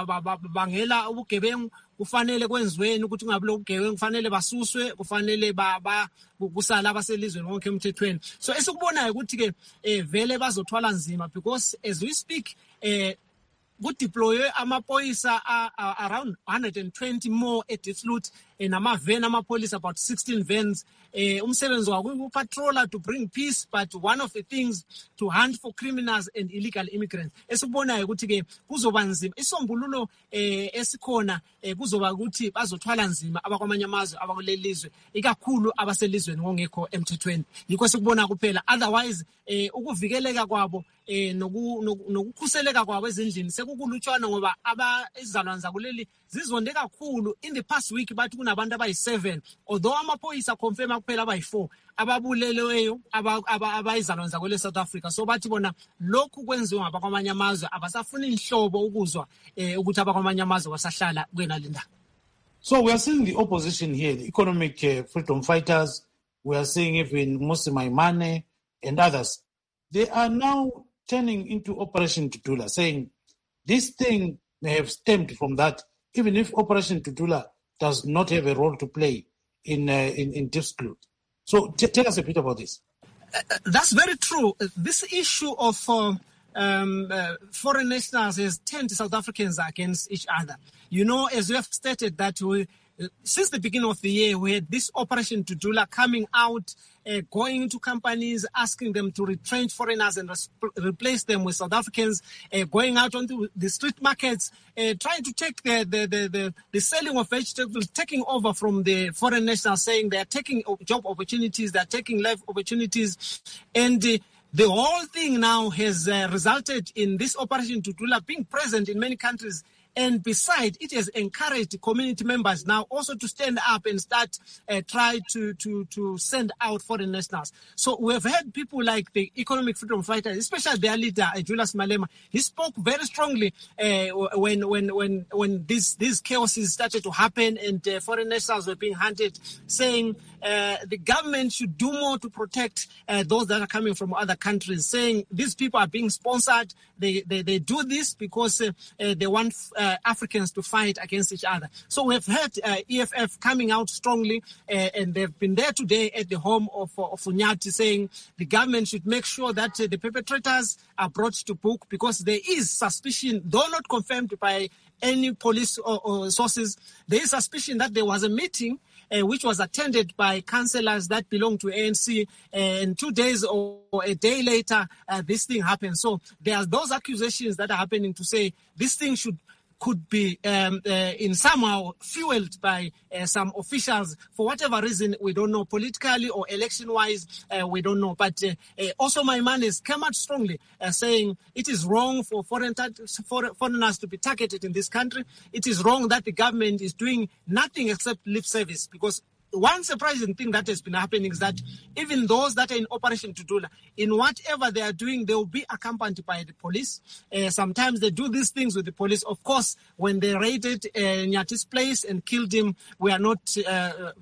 bangela ubugebengu kufanele kwenziweni ukuthi kungabi lobugebengu, kufanele basuswe, kufanele ba kusala abaselizweni lonke emthethweni. So esikubonayo ukuthi ke vele bazothwala nzima because as we speak eh kudeploye amapolisa around one hundred twenty more at Diepsloot and amaveni amapolisa about sixteen vans. Eh umsebenzi wakho patroller to bring peace, but one of the things to hunt for criminals and illegal immigrants. Esikubonayo ukuthi ke kuzoba nzima isombululo eh esikhona eh kuzoba ukuthi bazothwala nzima abakwamanye amazwe abakulelizwe ikakhulu abaselizweni ngongekho emthethweni. Yikho sikubona kuphela, otherwise eh ukuvikeleka kwabo eh nokukhuseleka kwabo ezindlini sekukulutshwana ngoba aba izalwane zakuleli zizonde kakhulu. In the past week bathi kunabantu abayi seven, although amaphoyisa confirm kuphela abayi four ababuleleweyo abayizalwane zakwele South Africa. So bathi bona lokhu kwenziwa ngabakwamanye amazwe abasafuna inhlobo ukuzwa eh ukuthi abakwamanye amazwe basahlala kwena linda. So we are seeing the opposition here, the economic uh, freedom fighters. We are seeing even Mmusi Maimane and others. They are now turning into Operation Tutula, saying this thing may have stemmed from that, even if Operation Tutula does not have a role to play in uh, in, in Diepsloot. So t- tell us a bit about this. Uh, that's very true. Uh, this issue of uh, um, uh, foreign nationals has turned South Africans against each other. You know, as we have stated that we, uh, since the beginning of the year, we had this Operation Tutula coming out, uh, going into companies, asking them to retrench foreigners and res- replace them with South Africans, uh, going out onto the street markets, uh, trying to take the, the, the, the, the selling of vegetables, taking over from the foreign nationals, saying they are taking job opportunities, they are taking life opportunities. And uh, the whole thing now has uh, resulted in this Operation Tutula being present in many countries. And besides, it has encouraged community members now also to stand up and start uh, try to, to, to send out foreign nationals. So we have had people like the economic freedom fighters, especially their leader, uh, Julius Malema. He spoke very strongly uh, when when when when these these chaoses started to happen and uh, foreign nationals were being hunted, saying uh, the government should do more to protect uh, those that are coming from other countries, saying these people are being sponsored. They they, they do this because uh, uh, they want Uh, Africans to fight against each other. So we've heard uh, E F F coming out strongly, uh, and they've been there today at the home of, of Unyati, saying the government should make sure that uh, the perpetrators are brought to book, because there is suspicion, though not confirmed by any police or, or sources, there is suspicion that there was a meeting Uh, which was attended by councillors that belong to A N C, uh, and two days or a day later, uh, this thing happened. So there are those accusations that are happening to say this thing should could be um, uh, in somehow fueled by uh, some officials for whatever reason, we don't know, politically or election-wise, uh, we don't know. But uh, uh, also Maimane has come out strongly uh, saying it is wrong for foreign for foreigners to be targeted in this country. It is wrong that the government is doing nothing except lip service, because one surprising thing that has been happening is that even those that are in Operation Tutula, in whatever they are doing, they will be accompanied by the police. Uh, sometimes they do these things with the police. Of course, when they raided uh, Nyati's place and killed him, we are not... Uh,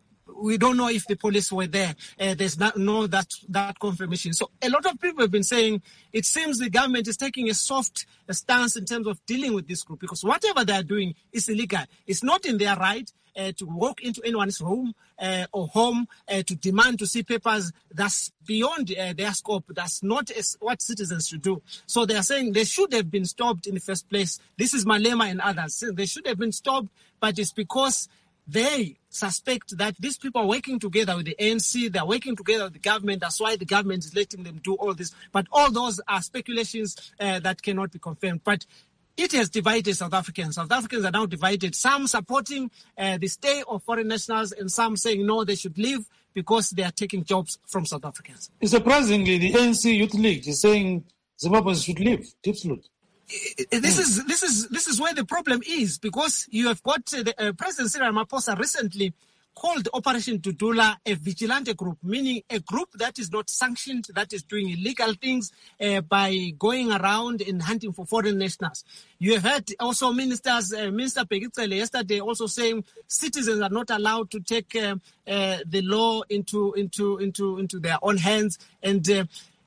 we don't know if the police were there. Uh, there's not, no that that confirmation. So a lot of people have been saying it seems the government is taking a soft stance in terms of dealing with this group, because whatever they are doing is illegal. It's not in their right uh, to walk into anyone's room uh, or home uh, to demand to see papers. That's beyond uh, their scope. That's not as, what citizens should do. So they are saying they should have been stopped in the first place. This is Malema and others. They should have been stopped, but it's because they suspect that these people are working together with the A N C, they're working together with the government, that's why the government is letting them do all this. But all those are speculations uh, that cannot be confirmed. But it has divided South Africans. South Africans are now divided, some supporting uh, the stay of foreign nationals and some saying no, they should leave because they are taking jobs from South Africans. Surprisingly, the A N C Youth League is saying Zimbabweans should leave. Diepsloot. This is this is this is where the problem is, because you have got uh, the, uh, President Cyril Ramaphosa recently called Operation Dudula a vigilante group, meaning a group that is not sanctioned, that is doing illegal things uh, by going around and hunting for foreign nationals. You have heard also ministers, uh, Minister Pekitsele yesterday also saying citizens are not allowed to take uh, uh, the law into into into into their own hands, and uh,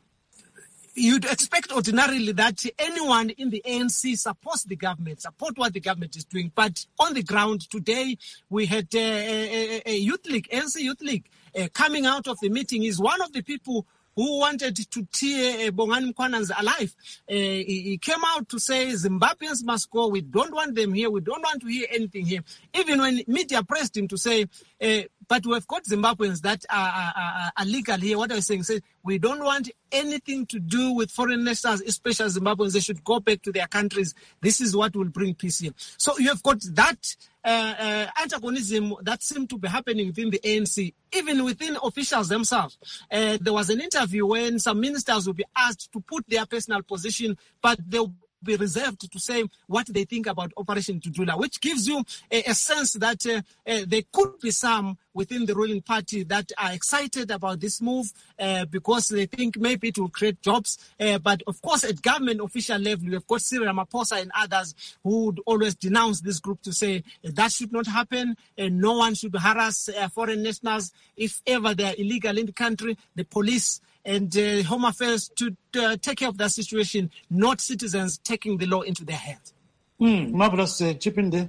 you'd expect ordinarily that anyone in the A N C supports the government, support what the government is doing. But on the ground today, we had uh, a, a youth league, A N C Youth League, uh, coming out of the meeting. Is one of the people who wanted to tear uh, Bongani Mkhwananzi alive. Uh, he, he came out to say Zimbabweans must go. We don't want them here. We don't want to hear anything here. Even when media pressed him to say, uh, but we've got Zimbabweans that are, are, are legal here. What I was saying, say, we don't want anything to do with foreign nationals, especially Zimbabweans. They should go back to their countries. This is what will bring peace here. So you have got that uh, uh, antagonism that seemed to be happening within the A N C, even within officials themselves. Uh, there was an interview when some ministers will be asked to put their personal position, but they'll be reserved to say what they think about Operation Dudula, which gives you a, a sense that uh, uh, there could be some within the ruling party that are excited about this move uh, because they think maybe it will create jobs. Uh, but of course, at government official level, we've got Cyril Ramaphosa and others who would always denounce this group to say uh, that should not happen. Uh, no one should harass uh, foreign nationals. If ever they are illegal in the country, the police and uh, Home Affairs to uh, take care of that situation, not citizens taking the law into their hands. Mm, marvelous, uh, Chipinde.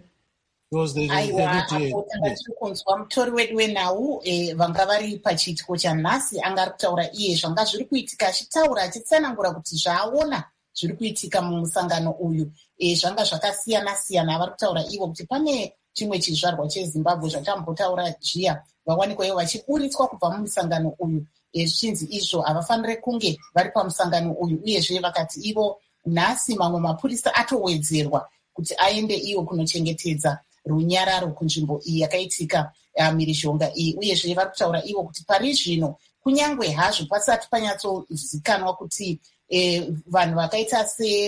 aiwa apo tanga tiri kunzwa mutori wedu wenhau vanga vari pachiitiko chanhasi anga ari kutaura iye zvanga zviri kuitika achitaura achitsanangura kuti zvaaona zviri kuitika mumusangano uyu zvanga zvakasiyana-siyana. avari kutaura ivo kuti pane chimwe chizvarwa chezimbabwe zvatambotaura zviya vawanikwa ivo vachiburitswa kubva mumusangano uyu. Zvichinzi izvo havafanire kunge vari pamusangano uyu, uyezve vakati ivo nhasi mamwe mapurisa atowedzerwa kuti aende ivo kunochengetedza runyararo kunzvimbo iyi yakaitika mhirizhonga iyi. Uyezve vari kutaura ivo kuti pari zvino kunyange hazvo pasati panyatsozikanwa kuti eh, vanhu vakaita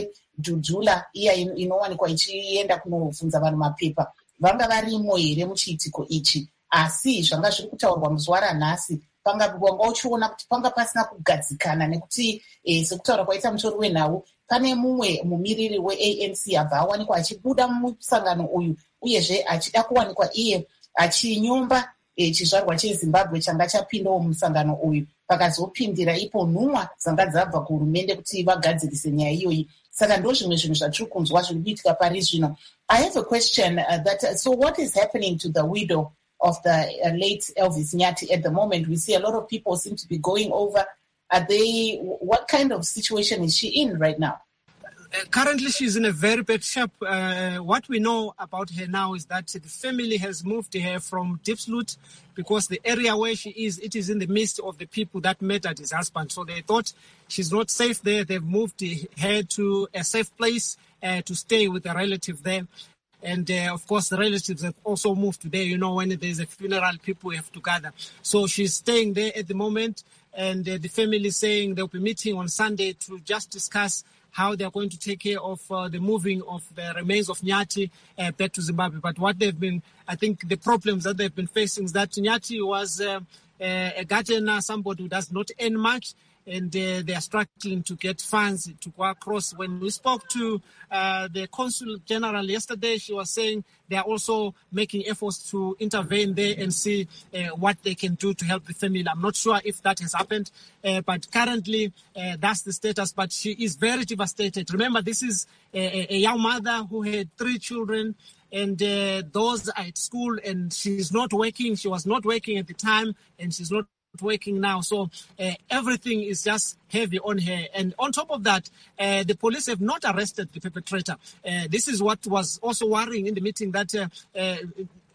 seDudula iya inowanikwa ichienda kunobvunza vanhu mapepa vanga varimo here muchiitiko ichi, asi zvanga zviri kutaurwa muzuva ranhasi panga wanga uchiona kuti panga pasina kugadzikana nekuti eh, sekutaura kwaita mutori wenhau pane mumwe mumiriri we-A N C abva awanikwa achibuda musangano uyu, uyezve achida kuwanikwa iye achinyomba e, chizvarwa chezimbabwe changa chapindawo musangano uyu. Pakazopindira ipo nhumwa dzanga dzabva kuhurumende kuti vagadzirise nyaya iyoyi. Saka ndo zvimwe zvinhu zvatiri kunzwa zviri kuitika pari zvino. I have a question uh, that uh, so what is happening to the widow of the uh, late Elvis Nyati at the moment? We see a lot of people seem to be going over. Are they, what kind of situation is she in right now? Uh, currently, she's in a very bad shape. Uh, what we know about her now is that the family has moved her from Diepsloot because the area where she is, it is in the midst of the people that murdered his husband. So they thought she's not safe there. They've moved her to a safe place uh, to stay with a relative there. And, uh, of course, the relatives have also moved there. You know, when there's a funeral, people have to gather. So she's staying there at the moment. And uh, the family is saying they'll be meeting on Sunday to just discuss how they're going to take care of uh, the moving of the remains of Nyati uh, back to Zimbabwe. But what they've been, I think the problems that they've been facing is that Nyati was uh, a gardener, somebody who does not earn much. And uh, they are struggling to get funds to go across. When we spoke to uh, the Consul General yesterday, she was saying they are also making efforts to intervene there and see uh, what they can do to help the family. I'm not sure if that has happened, uh, but currently uh, that's the status. But she is very devastated. Remember, this is a, a young mother who had three children, and uh, those are at school, and she's not working. She was not working at the time, and she's not working now. So uh, everything is just heavy on her. And on top of that, uh, the police have not arrested the perpetrator. Uh, this is what was also worrying in the meeting, that uh, uh,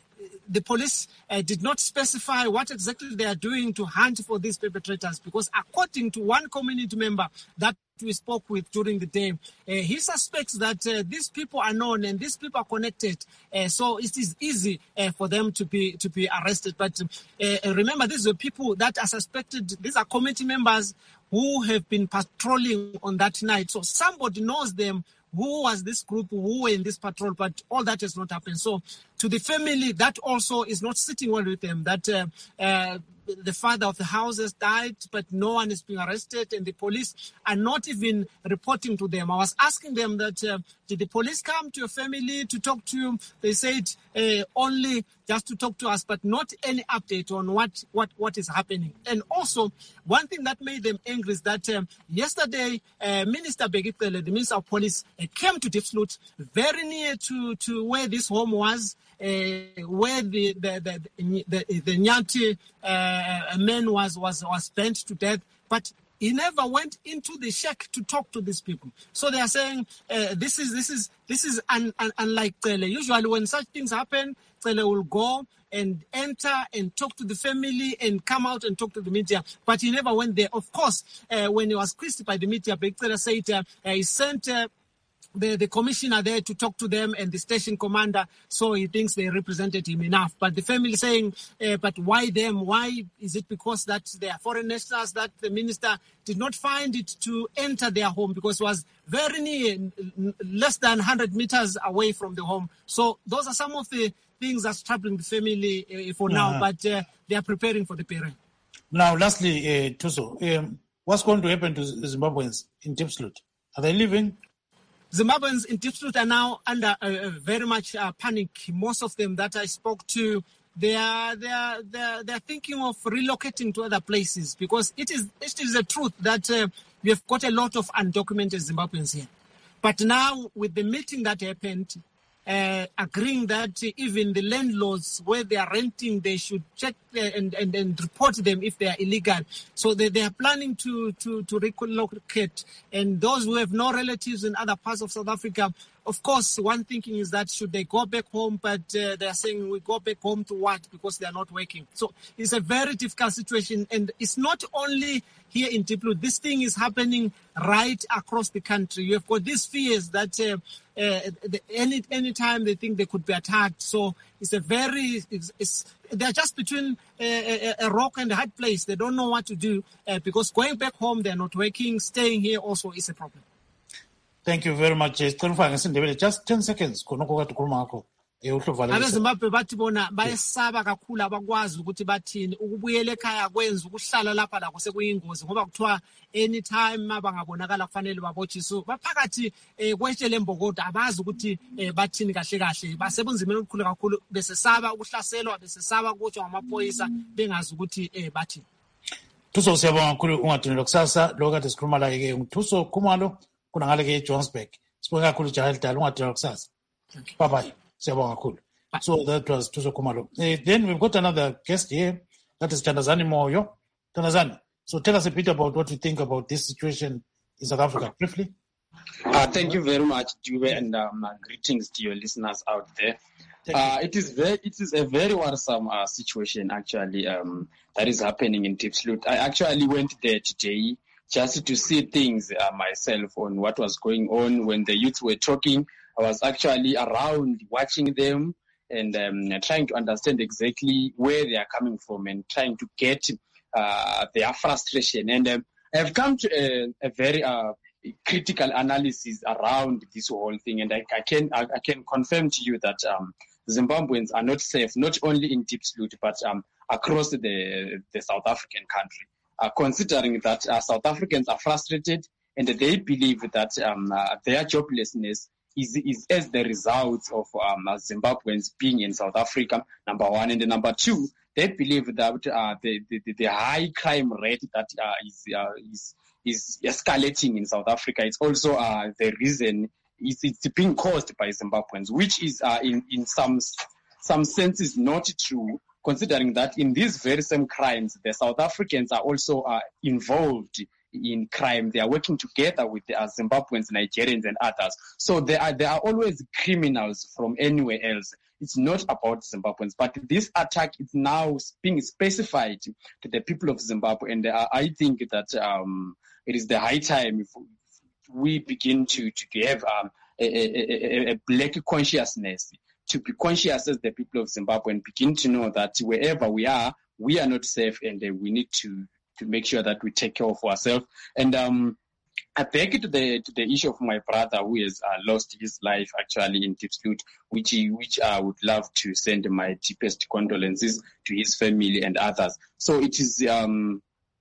the police uh, did not specify what exactly they are doing to hunt for these perpetrators, because according to one community member that we spoke with during the day, uh, he suspects that uh, these people are known and these people are connected, uh, so it is easy uh, for them to be to be arrested. But uh, remember, these are people that are suspected. These are committee members who have been patrolling on that night, so somebody knows them. Who was this group, who were in this patrol, but all that has not happened. So to the family, that also is not sitting well with them, that uh, uh, the father of the house has died, but no one is being arrested, and the police are not even reporting to them. I was asking them that, uh, did the police come to your family to talk to you? They said uh, only just to talk to us, but not any update on what, what, what is happening. And also, one thing that made them angry is that um, yesterday, uh, Minister Bheki Cele, the Minister of Police, uh, came to Diepsloot, very near to, to where this home was, uh, where the the the, the, the Nyathi uh, man was, was, was burnt to death, but he never went into the shack to talk to these people. So they are saying uh, this is this is this is un, un, unlike Cele. Usually, when such things happen, Cele will go and enter and talk to the family and come out and talk to the media. But he never went there. Of course, uh, when he was quizzed by the media, Bheki Cele said uh, he sent uh, the, the commissioner there to talk to them and the station commander, so he thinks they represented him enough. But the family saying, uh, but why them? Why is it because that they are foreign nationals that the minister did not find it to enter their home, because it was very near, less than one hundred meters away from the home. So those are some of the things that's troubling the family uh, for uh-huh. now, but uh, they are preparing for the parent. Now, lastly, uh, Thuso, um, what's going to happen to Zimbabweans in Diepsloot? Are they leaving? Zimbabweans in Diepsloot are now under uh, very much uh, panic. Most of them that I spoke to, they are they are they are, they are thinking of relocating to other places, because it is it is the truth that uh, we have got a lot of undocumented Zimbabweans here. But now with the meeting that happened, uh, agreeing that even the landlords where they are renting, they should check uh, and, and and report them if they are illegal. So they, they are planning to to to relocate. And those who have no relatives in other parts of South Africa, of course, one thinking is that should they go back home, but uh, they are saying we go back home to what? Because they are not working. So it's a very difficult situation, and it's not only here in Diepsloot. This thing is happening right across the country. You have got these fears that uh, uh, the, any any time they think they could be attacked. So it's a very it's, it's they're just between a, a, a rock and a hard place. They don't know what to do uh, because going back home they're not working. Staying here also is a problem. Thank you very much. Just ten seconds. abezimbabwe bathi bona bayesaba kakhulu abakwazi ukuthi bathini ukubuyela ekhaya kwenza ukuhlala lapha lakho sekuyingozi ngoba kuthiwa anytime abangabonakala kufanele babotshiswe baphakathi kwetshele embokodo abazi ukuthi bathini kahle kahle basebunzimeni olukhulu kakhulu besesaba ukuhlaselwa besesaba ukutshwa ngamaphoyisa bengazi ukuthi bathini. Thuso siyabonga kakhulu ungadinela kusasa lo kade sikhuluma la ke uThuso Khumalo kuna ngale ke eJohannesburg. Sibonga kakhulu jaha elidala ungadinela kusasa. Bye bye. So that was Thuso Khumalo. Uh, then we've got another guest here, that is Thandazani Moyo. Thandazani, so tell us a bit about what you think about this situation in South Africa, briefly. Uh, thank you very much, Dube, and um, greetings to your listeners out there. Uh, it is very, it is a very worrisome uh, situation, actually, um, that is happening in Diepsloot. I actually went there today just to see things uh, myself on what was going on when the youths were talking. I was actually around watching them and um, trying to understand exactly where they are coming from and trying to get uh, their frustration. And um, I've come to a, a very uh, critical analysis around this whole thing. And I, I can I, I can confirm to you that um, Zimbabweans are not safe, not only in Diepsloot, but um, across the, the South African country, uh, considering that uh, South Africans are frustrated and they believe that um, uh, their joblessness Is, is as the result of um, Zimbabweans being in South Africa, number one. And number two, they believe that uh, the, the, the high crime rate that uh, is, uh, is is escalating in South Africa, it's also uh, the reason it's, it's being caused by Zimbabweans, which is uh, in, in some, some senses not true, considering that in these very same crimes, the South Africans are also uh, involved in crime. They are working together with the uh, Zimbabweans, Nigerians, and others. So there are there are always criminals from anywhere else. It's not about Zimbabweans, but this attack is now being specified to the people of Zimbabwe, and uh, I think that um, it is the high time if we begin to to have um, a, a, a black consciousness, to be conscious as the people of Zimbabwe, and begin to know that wherever we are, we are not safe, and uh, we need to to make sure that we take care of ourselves. And um, I back to the to the issue of my brother who has uh, lost his life actually in Diepsloot, which he, which I would love to send my deepest condolences to his family and others. So it is um,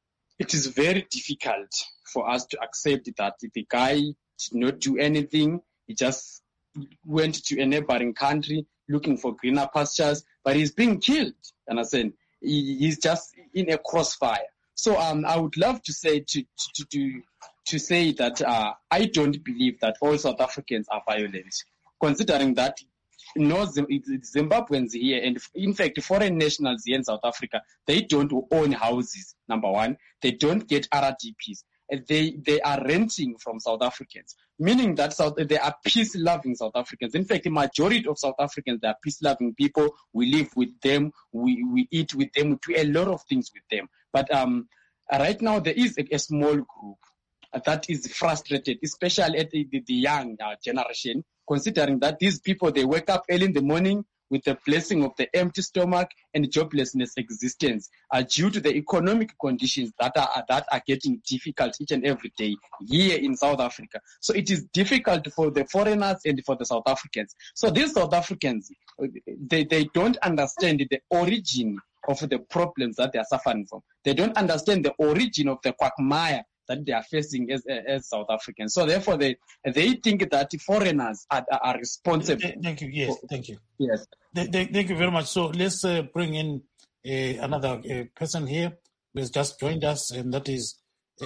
it is very difficult for us to accept that the guy did not do anything. He just went to a neighboring country looking for greener pastures, but he's being killed. Understand? He, he's just in a crossfire. So um, I would love to say to to to, to say that uh, I don't believe that all South Africans are violent, considering that no Zimbabweans here, and in fact foreign nationals here in South Africa, they don't own houses. Number one, they don't get R D Ps. They they are renting from South Africans, meaning that South, they are peace-loving South Africans. In fact, the majority of South Africans, they are peace-loving people. We live with them, we, we eat with them, we do a lot of things with them. But um, right now, there is a, a small group that is frustrated, especially at the, the, the young uh, generation, considering that these people, they wake up early in the morning with the blessing of the empty stomach and joblessness existence uh, due to the economic conditions that are that are getting difficult each and every day here in South Africa. So it is difficult for the foreigners and for the South Africans. So these South Africans, they, they don't understand the origin of the problems that they are suffering from. They don't understand the origin of the quagmire that they are facing as as South Africans. So therefore, they they think that foreigners are, are responsible. Thank you. Yes, for, thank you. Yes. Thank you very much. So let's uh, bring in uh, another uh, person here who has just joined us, and that is, uh,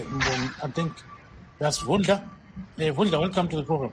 I think that's Vunda. Uh, Vunda, welcome to the program.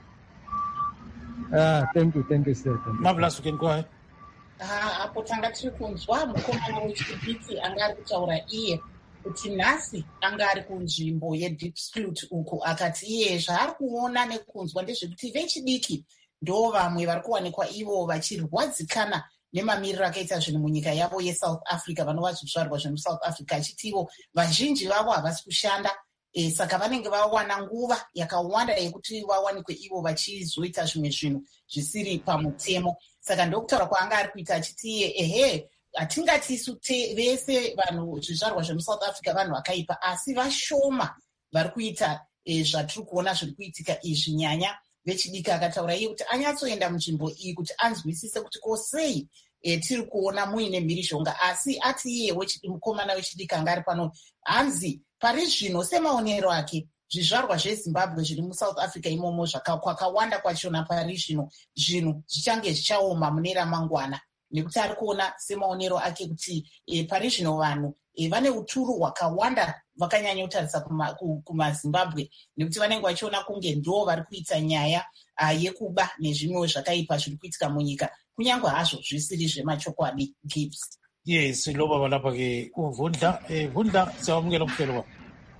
Uh, thank you, thank you, sir. Marvelous, you can go ahead. Apo tanga tiri kunzwa mukomana wechidiki anga ari kutaura iye kuti nhasi anga ari kunzvimbo yeDiepsloot uku akati iye zvaari kuona nekunzwa ndezvekuti vechidiki ndo vamwe vari kuwanikwa ivo vachirwadzikana nemamiriro akaita zvinhu munyika yavo yeSouth Africa vanova zvizvarwa zvemuSouth Africa achiti ivo vazhinji vavo havasi kushanda. E, saka vanenge vawana nguva yakawanda yekuti vawanikwe ivo vachizoita zvimwe zvinhu zvisiri pamutemo. Saka ndokutaura kwaanga ari kuita achiti iye ehe hatingati isu vese vanhu zvizvarwa zvemuSouth Africa vanhu vakaipa, asi vashoma vari kuita e, zvatiri kuona zviri kuitika izvi. Nyanya vechidiki akataura iye kuti anyatsoenda munzvimbo iyi kuti anzwisise kuti ko sei e, tiri kuona muine mhirizhonga, asi ati iye mukomana wechidiki anga ari pano hanzi pari zvino semaonero ake zvizvarwa zveZimbabwe zviri muSouth Africa imomo kwakawanda kwachona pari zvino zvinhu zvichange zvichaoma mune ramangwana, nekuti ari kuona semaonero ake kuti e, pari zvino vanhu e, vane uturu hwakawanda vakanyanya kutarisa kumaZimbabwe kuma nekuti vanenge vachiona kunge ndo vari kuita nyaya uh, yekuba nezvimwewo zvakaipa zviri kuitika munyika kunyange hazvo zvisiri zvemachokwadi. Gibbs. Yes, loba balapha ke uvundla eh vundla siyamukela umhlelo wakho.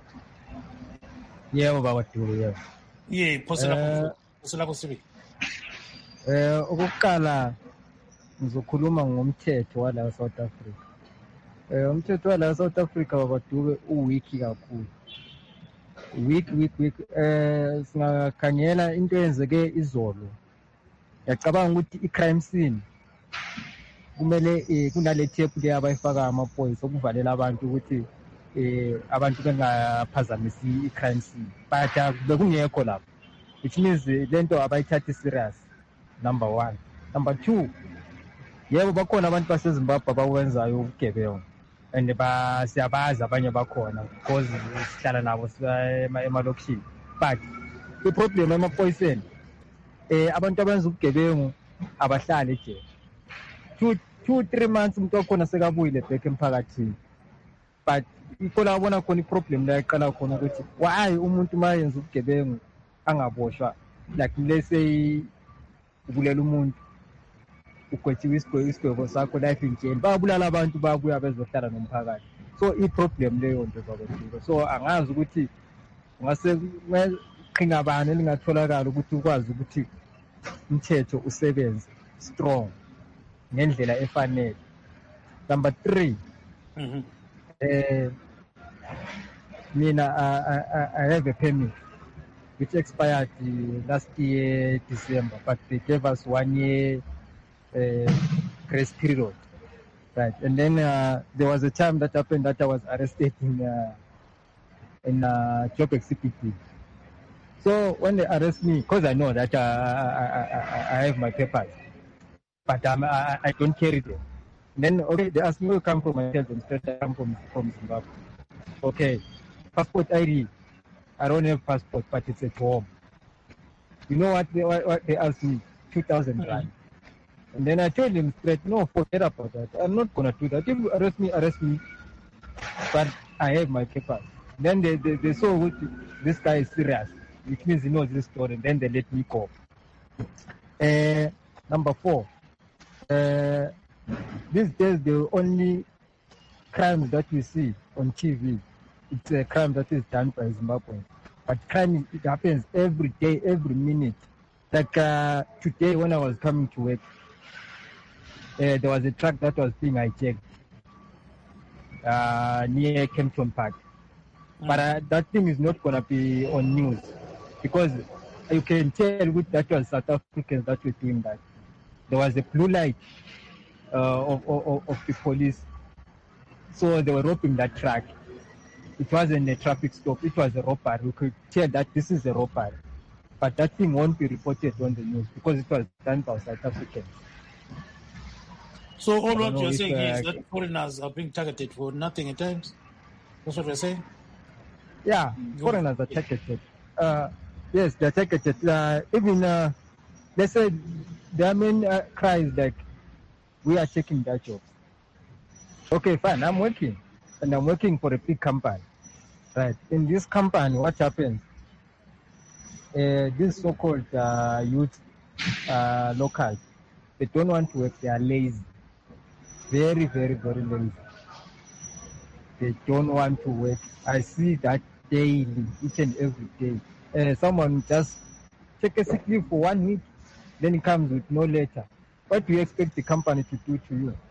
Yebo baba Dulu, yebo. Yeah, phosela phosela kusibi. Eh ukuqala ngizokhuluma ngomthetho wala South Africa. Eh umthetho wala South Africa baba Dulu uwiki kakhulu. Week week week eh singakhangela into eyenzeke izolo. Yacabanga ukuthi icrime scene kumele eh kunale tape le abayifaka amaphoyisa okuvalela abantu ukuthi eh abantu bengaphazamisi icrime scene, but bekungekho lapho, which means lento abayithathi serious. Number one. Number two, yebo bakhona abantu baseZimbabwe abawenzayo ubugebengu and ba siyabazi abanye bakhona because sihlala nabo emalokishini, but the problem emaphoyiseni eh abantu abenza ubugebengu abahlali ejele two two three months umuntu wakhona sekabuyile back emphakathini, but ikhola abona khona iproblem la iqala khona ukuthi why umuntu mayenza ubugebengu angaboshwa, like let's say ubulela umuntu ugwethiwe isigwebo sakho life in jail, babulala abantu babuya bezohlala nomphakathi. So i-problem leyo nto zakwethu. So angazi ukuthi ngase qhinga bani elingatholakala ukuthi ukwazi ukuthi umthetho usebenze strong ngendlela efanele. Number three, mm-hmm. uh, mina I, I, I have a permit which expired uh, last year December, but they gave us one year uh, grace period, right? And then uh, there was a time that happened that I was arrested in uh, in uh, job executive. So when they arrest me, because I know that uh, I, I, I have my papers, but um, I, I don't carry them. Then okay, they asked me to come from myself and straight I come from from Zimbabwe. Okay, passport I D. I don't have passport, but it's at home. You know what they what they asked me? Two thousand rand. And then I told them straight, no, forget about that. I'm not gonna do that. If you arrest me, arrest me. But I have my papers. Then they they, they saw what this guy is serious, which means he knows this story. And then they let me go. Uh, number four. Uh, these days, the only crimes that we see on T V, it's a crime that is done by Zimbabwe. But crime, it happens every day, every minute. Like uh, today when I was coming to work, uh, there was a truck that was being hijacked uh, near Kempton Park. Mm. But uh, that thing is not going to be on news because you can tell with that was South Africans that were doing that. There was a blue light uh, of, of, of the police. So they were robbing that truck. It wasn't a traffic stop, it was a robbery. We could tell that this is a robbery. But that thing won't be reported on the news because it was done by South Africans. So all what you're saying uh, is that foreigners are being targeted for nothing at times? That's what you're saying? Yeah, Go foreigners on. are targeted. Uh, yes, they're targeted. Uh, even, uh, they said their main uh, cry is like, we are taking their jobs. Okay, fine, I'm working. And I'm working for a big company. Right. In this company, what happens? Uh, these so-called uh, youth uh, locals, they don't want to work. They are lazy. Very, very, very lazy. They don't want to work. I see that daily, each and every day. Uh, someone just take a sick leave for one week, then it comes with no letter. What do you expect the company to do to you?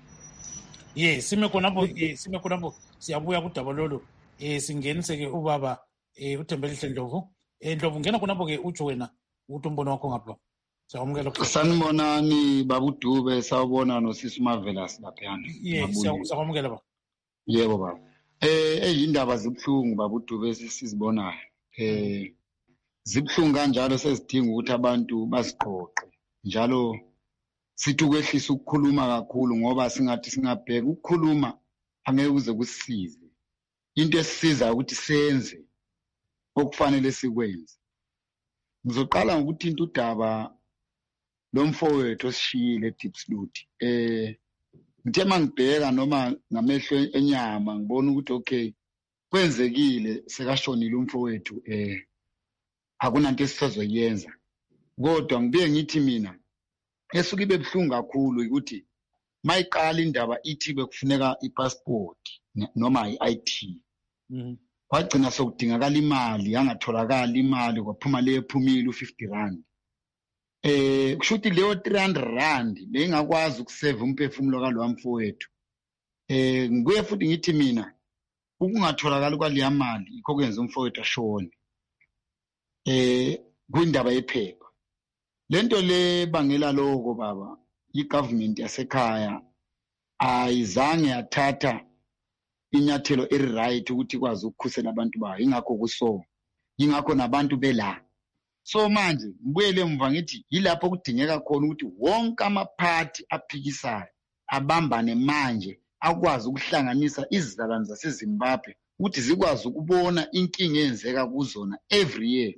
Yes, sime khonapho eh sime khonapho siyabuya kudaba lolu eh singenise ke ubaba eh uThembelihle Ndlovu eh Ndlovu ngena khonapho ke utsho wena ukuthi umbono wakho ngapha siyamukela sanibonani babudube sawubona nosisi Marvelous laphana yes siyakwamukela ba yebo baba eh eyindaba zibhlungu babudube sisizibonayo eh zibhlungu kanjalo sezidinga ukuthi abantu basiqoqe njalo sithi ukwehlisa ukukhuluma kakhulu ngoba singathi singabheka ukukhuluma angeke kuze kusisize into esisiza ukuthi senze okufanele sikwenze. Ngizoqala ngokuthi into udaba lomfowethu osishiyile eDeepsloot eh ngithe mangibheka noma ngamehlo enyama ngibona ukuthi okay kwenzekile sekashonile umfowethu eh akunanto esisazoyenza kodwa ngibuye ngithi mina esuke ibe buhlungu kakhulu ukuthi mayiqala indaba ithi bekufuneka ipassport noma i-I T mhm kwagcina sokudingakala imali yangatholakala imali kwaphuma le ephumile u-fifty rand eh kushuthi leyo three hundred rand bengakwazi ukusave umphefumulo kalowa mfowethu eh ngibuye futhi ngithi mina ukungatholakala kwaleya mali ikho kwenza umfowethu ashone eh kwindaba yephepha. Lento le bangela lokho baba i-government yasekhaya ayizange yathatha inyathelo eri-right ukuthi ikwazi ukukhusela abantu bayo ingakho kuso ingakho nabantu bela. So manje ngibuyele emva ngithi yilapho kudingeka khona ukuthi wonke amaphathi aphikisayo abambane manje akwazi ukuhlanganisa izizalwane zaseZimbabwe ukuthi zikwazi ukubona inkinga eyenzeka kuzona every year.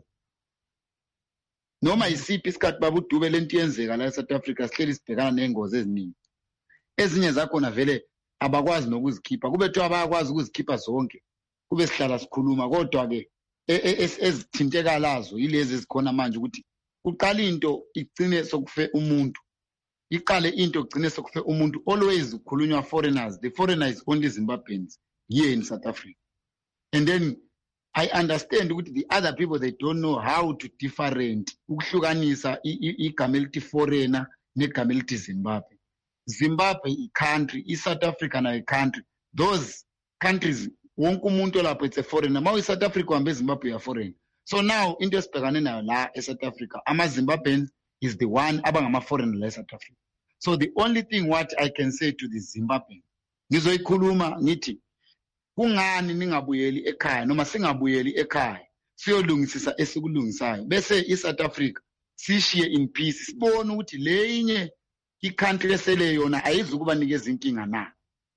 Noma isiphi isikhathi babudube lento yenzeka la eSouth Africa sihleli sibhekana nengozi eziningi. Ezinye zakhona vele abakwazi nokuzikhipha kube thiwa bayakwazi ukuzikhipha zonke kube sihlala sikhuluma kodwa ke ezithinteka lazo yilezi ezikhona manje ukuthi uqala into igcine sokufe umuntu iqale into igcine sokufe umuntu always kukhulunywa foreigners the foreigners only Zimbabweans here in South Africa. And then I understand ukuthi the other people, they don't know how to different ukuhlukanisa igama elithi foreigner negama elithi Zimbabwe. Zimbabwe is a country, is South Africa na a country. Those countries, wonke umuntu lapho it's a foreigner. Mawu South Africa uhambe Zimbabwe ya foreign. So now into esibhekane nayo la eSouth Africa, ama Zimbabweans is the one abangama foreigner la eSouth Africa. So the only thing what I can say to the Zimbabweans, ngizoyikhuluma ngithi kungani ningabuyeli ekhaya noma singabuyeli ekhaya siyolungisisa esikulungisayo bese iSouth Africa sishiye in peace sibone ukuthi leyinye i-country esele yona ayizukubanikeza inkinga na.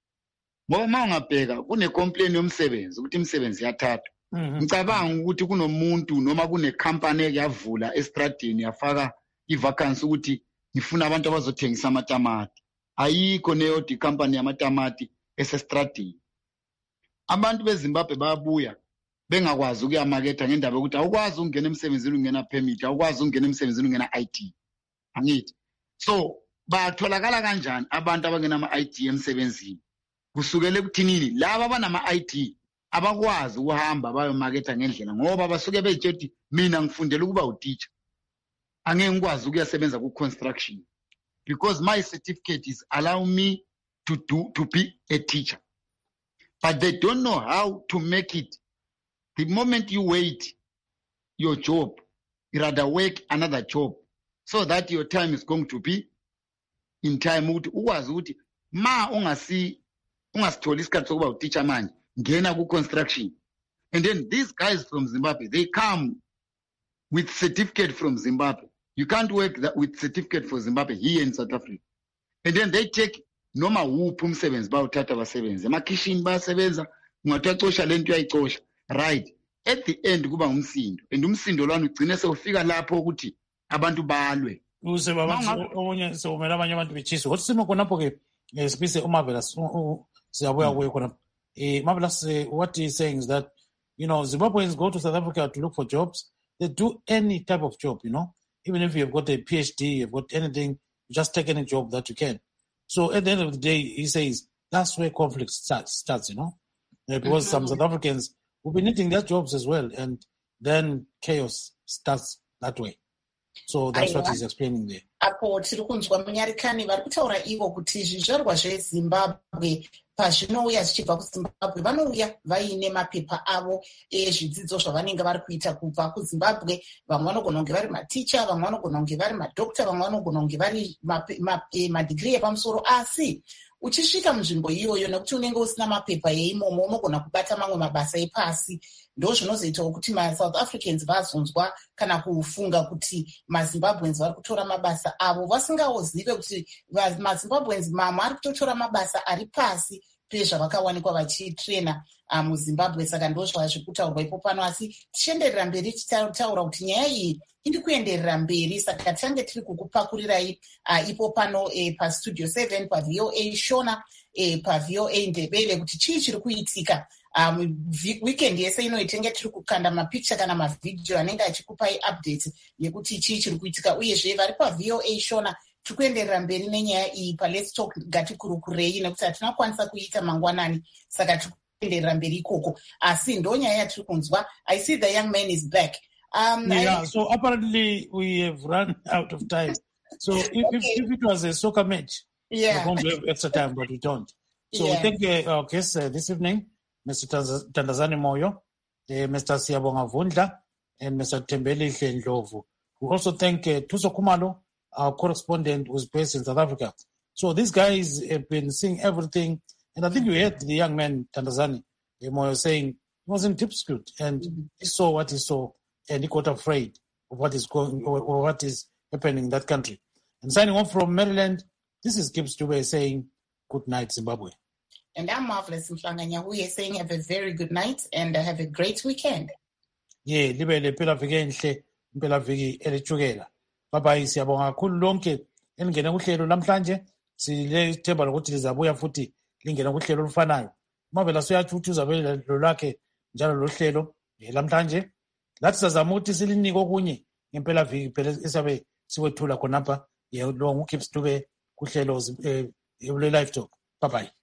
Ngoba mawungabheka kune complaint yomsebenzi ukuthi imisebenzi yathathwa. Ngicabanga ukuthi kunomuntu noma kune company eyavula estradini yafaka i-vacancy ukuthi ngifuna abantu abazothengisa amatamati. Ayikho neyo di company yamatamati esestradini. Abantu beZimbabwe bayabuya bengakwazi ukuyamaketha ngendaba ukuthi awukwazi ukungena emsebenzini ungena permit, awukwazi ukungena emsebenzini ungena I D. Angithi. So batholakala kanjani abantu abangena ama I D emsebenzini? Kusukele kuthinini laba abanama I D abakwazi ukuhamba bayomaketha ngendlela ngoba basuke beyithi mina ngifundela ukuba uteacher. Angeke ngikwazi ukuyasebenza ku construction because my certificate is allow me to do to be a teacher. But they don't know how to make it. The moment you wait your job, you rather work another job so that your time is going to be in time. Uwazi ukuthi ma ungasi ungasitholi isikhathi sokuba uteacher manje ngena ku construction. And then these guys from Zimbabwe, they come with certificate from Zimbabwe. You can't work that with certificate for Zimbabwe here in South Africa. And then they take noma wuphi umsebenzi bawuthatha abasebenzi emakishini bayasebenza ungathacosha lento uyayicosha right at the end kuba ngumsindo and umsindo lwana ugcine sewufika lapho ukuthi abantu balwe uze babathi onye sewumela abanye abantu bechisa wathi simo khonapho ke sibise uMarvelous siyabuya kuye khona eh Marvelous what he is saying is that you know Zimbabweans go to South Africa to look for jobs. They do any type of job, you know, even if you've got a P H D, you've got anything, you just take any job that you can. So at the end of the day, he says that's where conflict starts, starts you know, uh, because mm-hmm. some South Africans will be needing their jobs as well, and then chaos starts that way. So that's what he's explaining there. Apo tiri kunzwa munyarikani vari kutaura ivo kuti zvizvarwa zveZimbabwe pazvinouya zvichibva kuZimbabwe vanouya vaine mapepa avo ezvidzidzo zvavanenge vari kuita kubva kuZimbabwe. Vamwe vanogona kunge vari maticha, vamwe vanogona kunge vari madokta, vamwe vanogona kunge vari madhigiri epamusoro. Asi uchisvika munzvimbo iyoyo nekuti unenge usina mapepa eimomo unogona kubata mamwe mabasa epasi. Ndo zvinozoitawo kuti maSouth Africans vazonzwa kana kufunga kuti maZimbabweans vari kutora mabasa avo vasingaozive kuti maZimbabweans mamwe ari kutotora mabasa ari pasi pezvavakawanikwa vachitrena muZimbabwe. Saka ndo zvazviri kutaurwa ipo pano, asi tichienderera mberi tichitaura kuti nyaya iyi iri kuenderera mberi. Saka tange tiri kukupakurirai ipo pano pastudio seven paV O A Shona paV O A Ndebele kuti chii chiri kuitika. Um, weekend yese inoitenge tiri kukanda mapicha kana mavhidhiyo anenge achikupai update yekuti chii chiri kuitika, uyezve vari paV O A Shona tiri kuenderera mberi nenyaya iyi paLet's Talk Ngatikurukurei nekuti hatina kukwanisa kuita mangwanani, saka tiri kuenderera mberi ikoko. Asi ndo nyaya yatiri kunzwa. I see the young man is back. Um, yeah, I... so apparently we have run out of time. So if, okay. if, if it was a soccer match, yeah. we're going to have extra time, but we don't. So yeah. we thank uh, our guests uh, this evening, Mister Tandazani Moyo, uh, Mister Siyabonga Vundla, and Mister Tembeli Ndlovu. We also thank uh, Thuso Khumalo, our correspondent who's based in South Africa. So these guys have been seeing everything, and I think you heard the young man Tandazani uh, Moyo saying he was in Diepsloot and mm-hmm. he saw what he saw, and he got afraid of what is going or, or what is happening in that country. And signing off from Maryland, this is Gibbs Dube saying good night, Zimbabwe. And I'm Marvelous Mhlanganya, who is saying have a very good night and have a great weekend. Yeah, libe le phela viki enhle, impela viki elithukela. Bye siyabonga kakhulu lonke elingena kuhlelo namhlanje. Sile themba lokuthi lizabuya futhi lingena kuhlelo olufanayo. Mavela soyathi uzabe lo lakhe njalo lo hlelo namhlanje. Lathi sizama ukuthi silinike okunye ngempela viki phela esabe siwethula khonapha. Ye lo ngu Gibbs Dube kuhlelo eh Live Talk. Bye bye.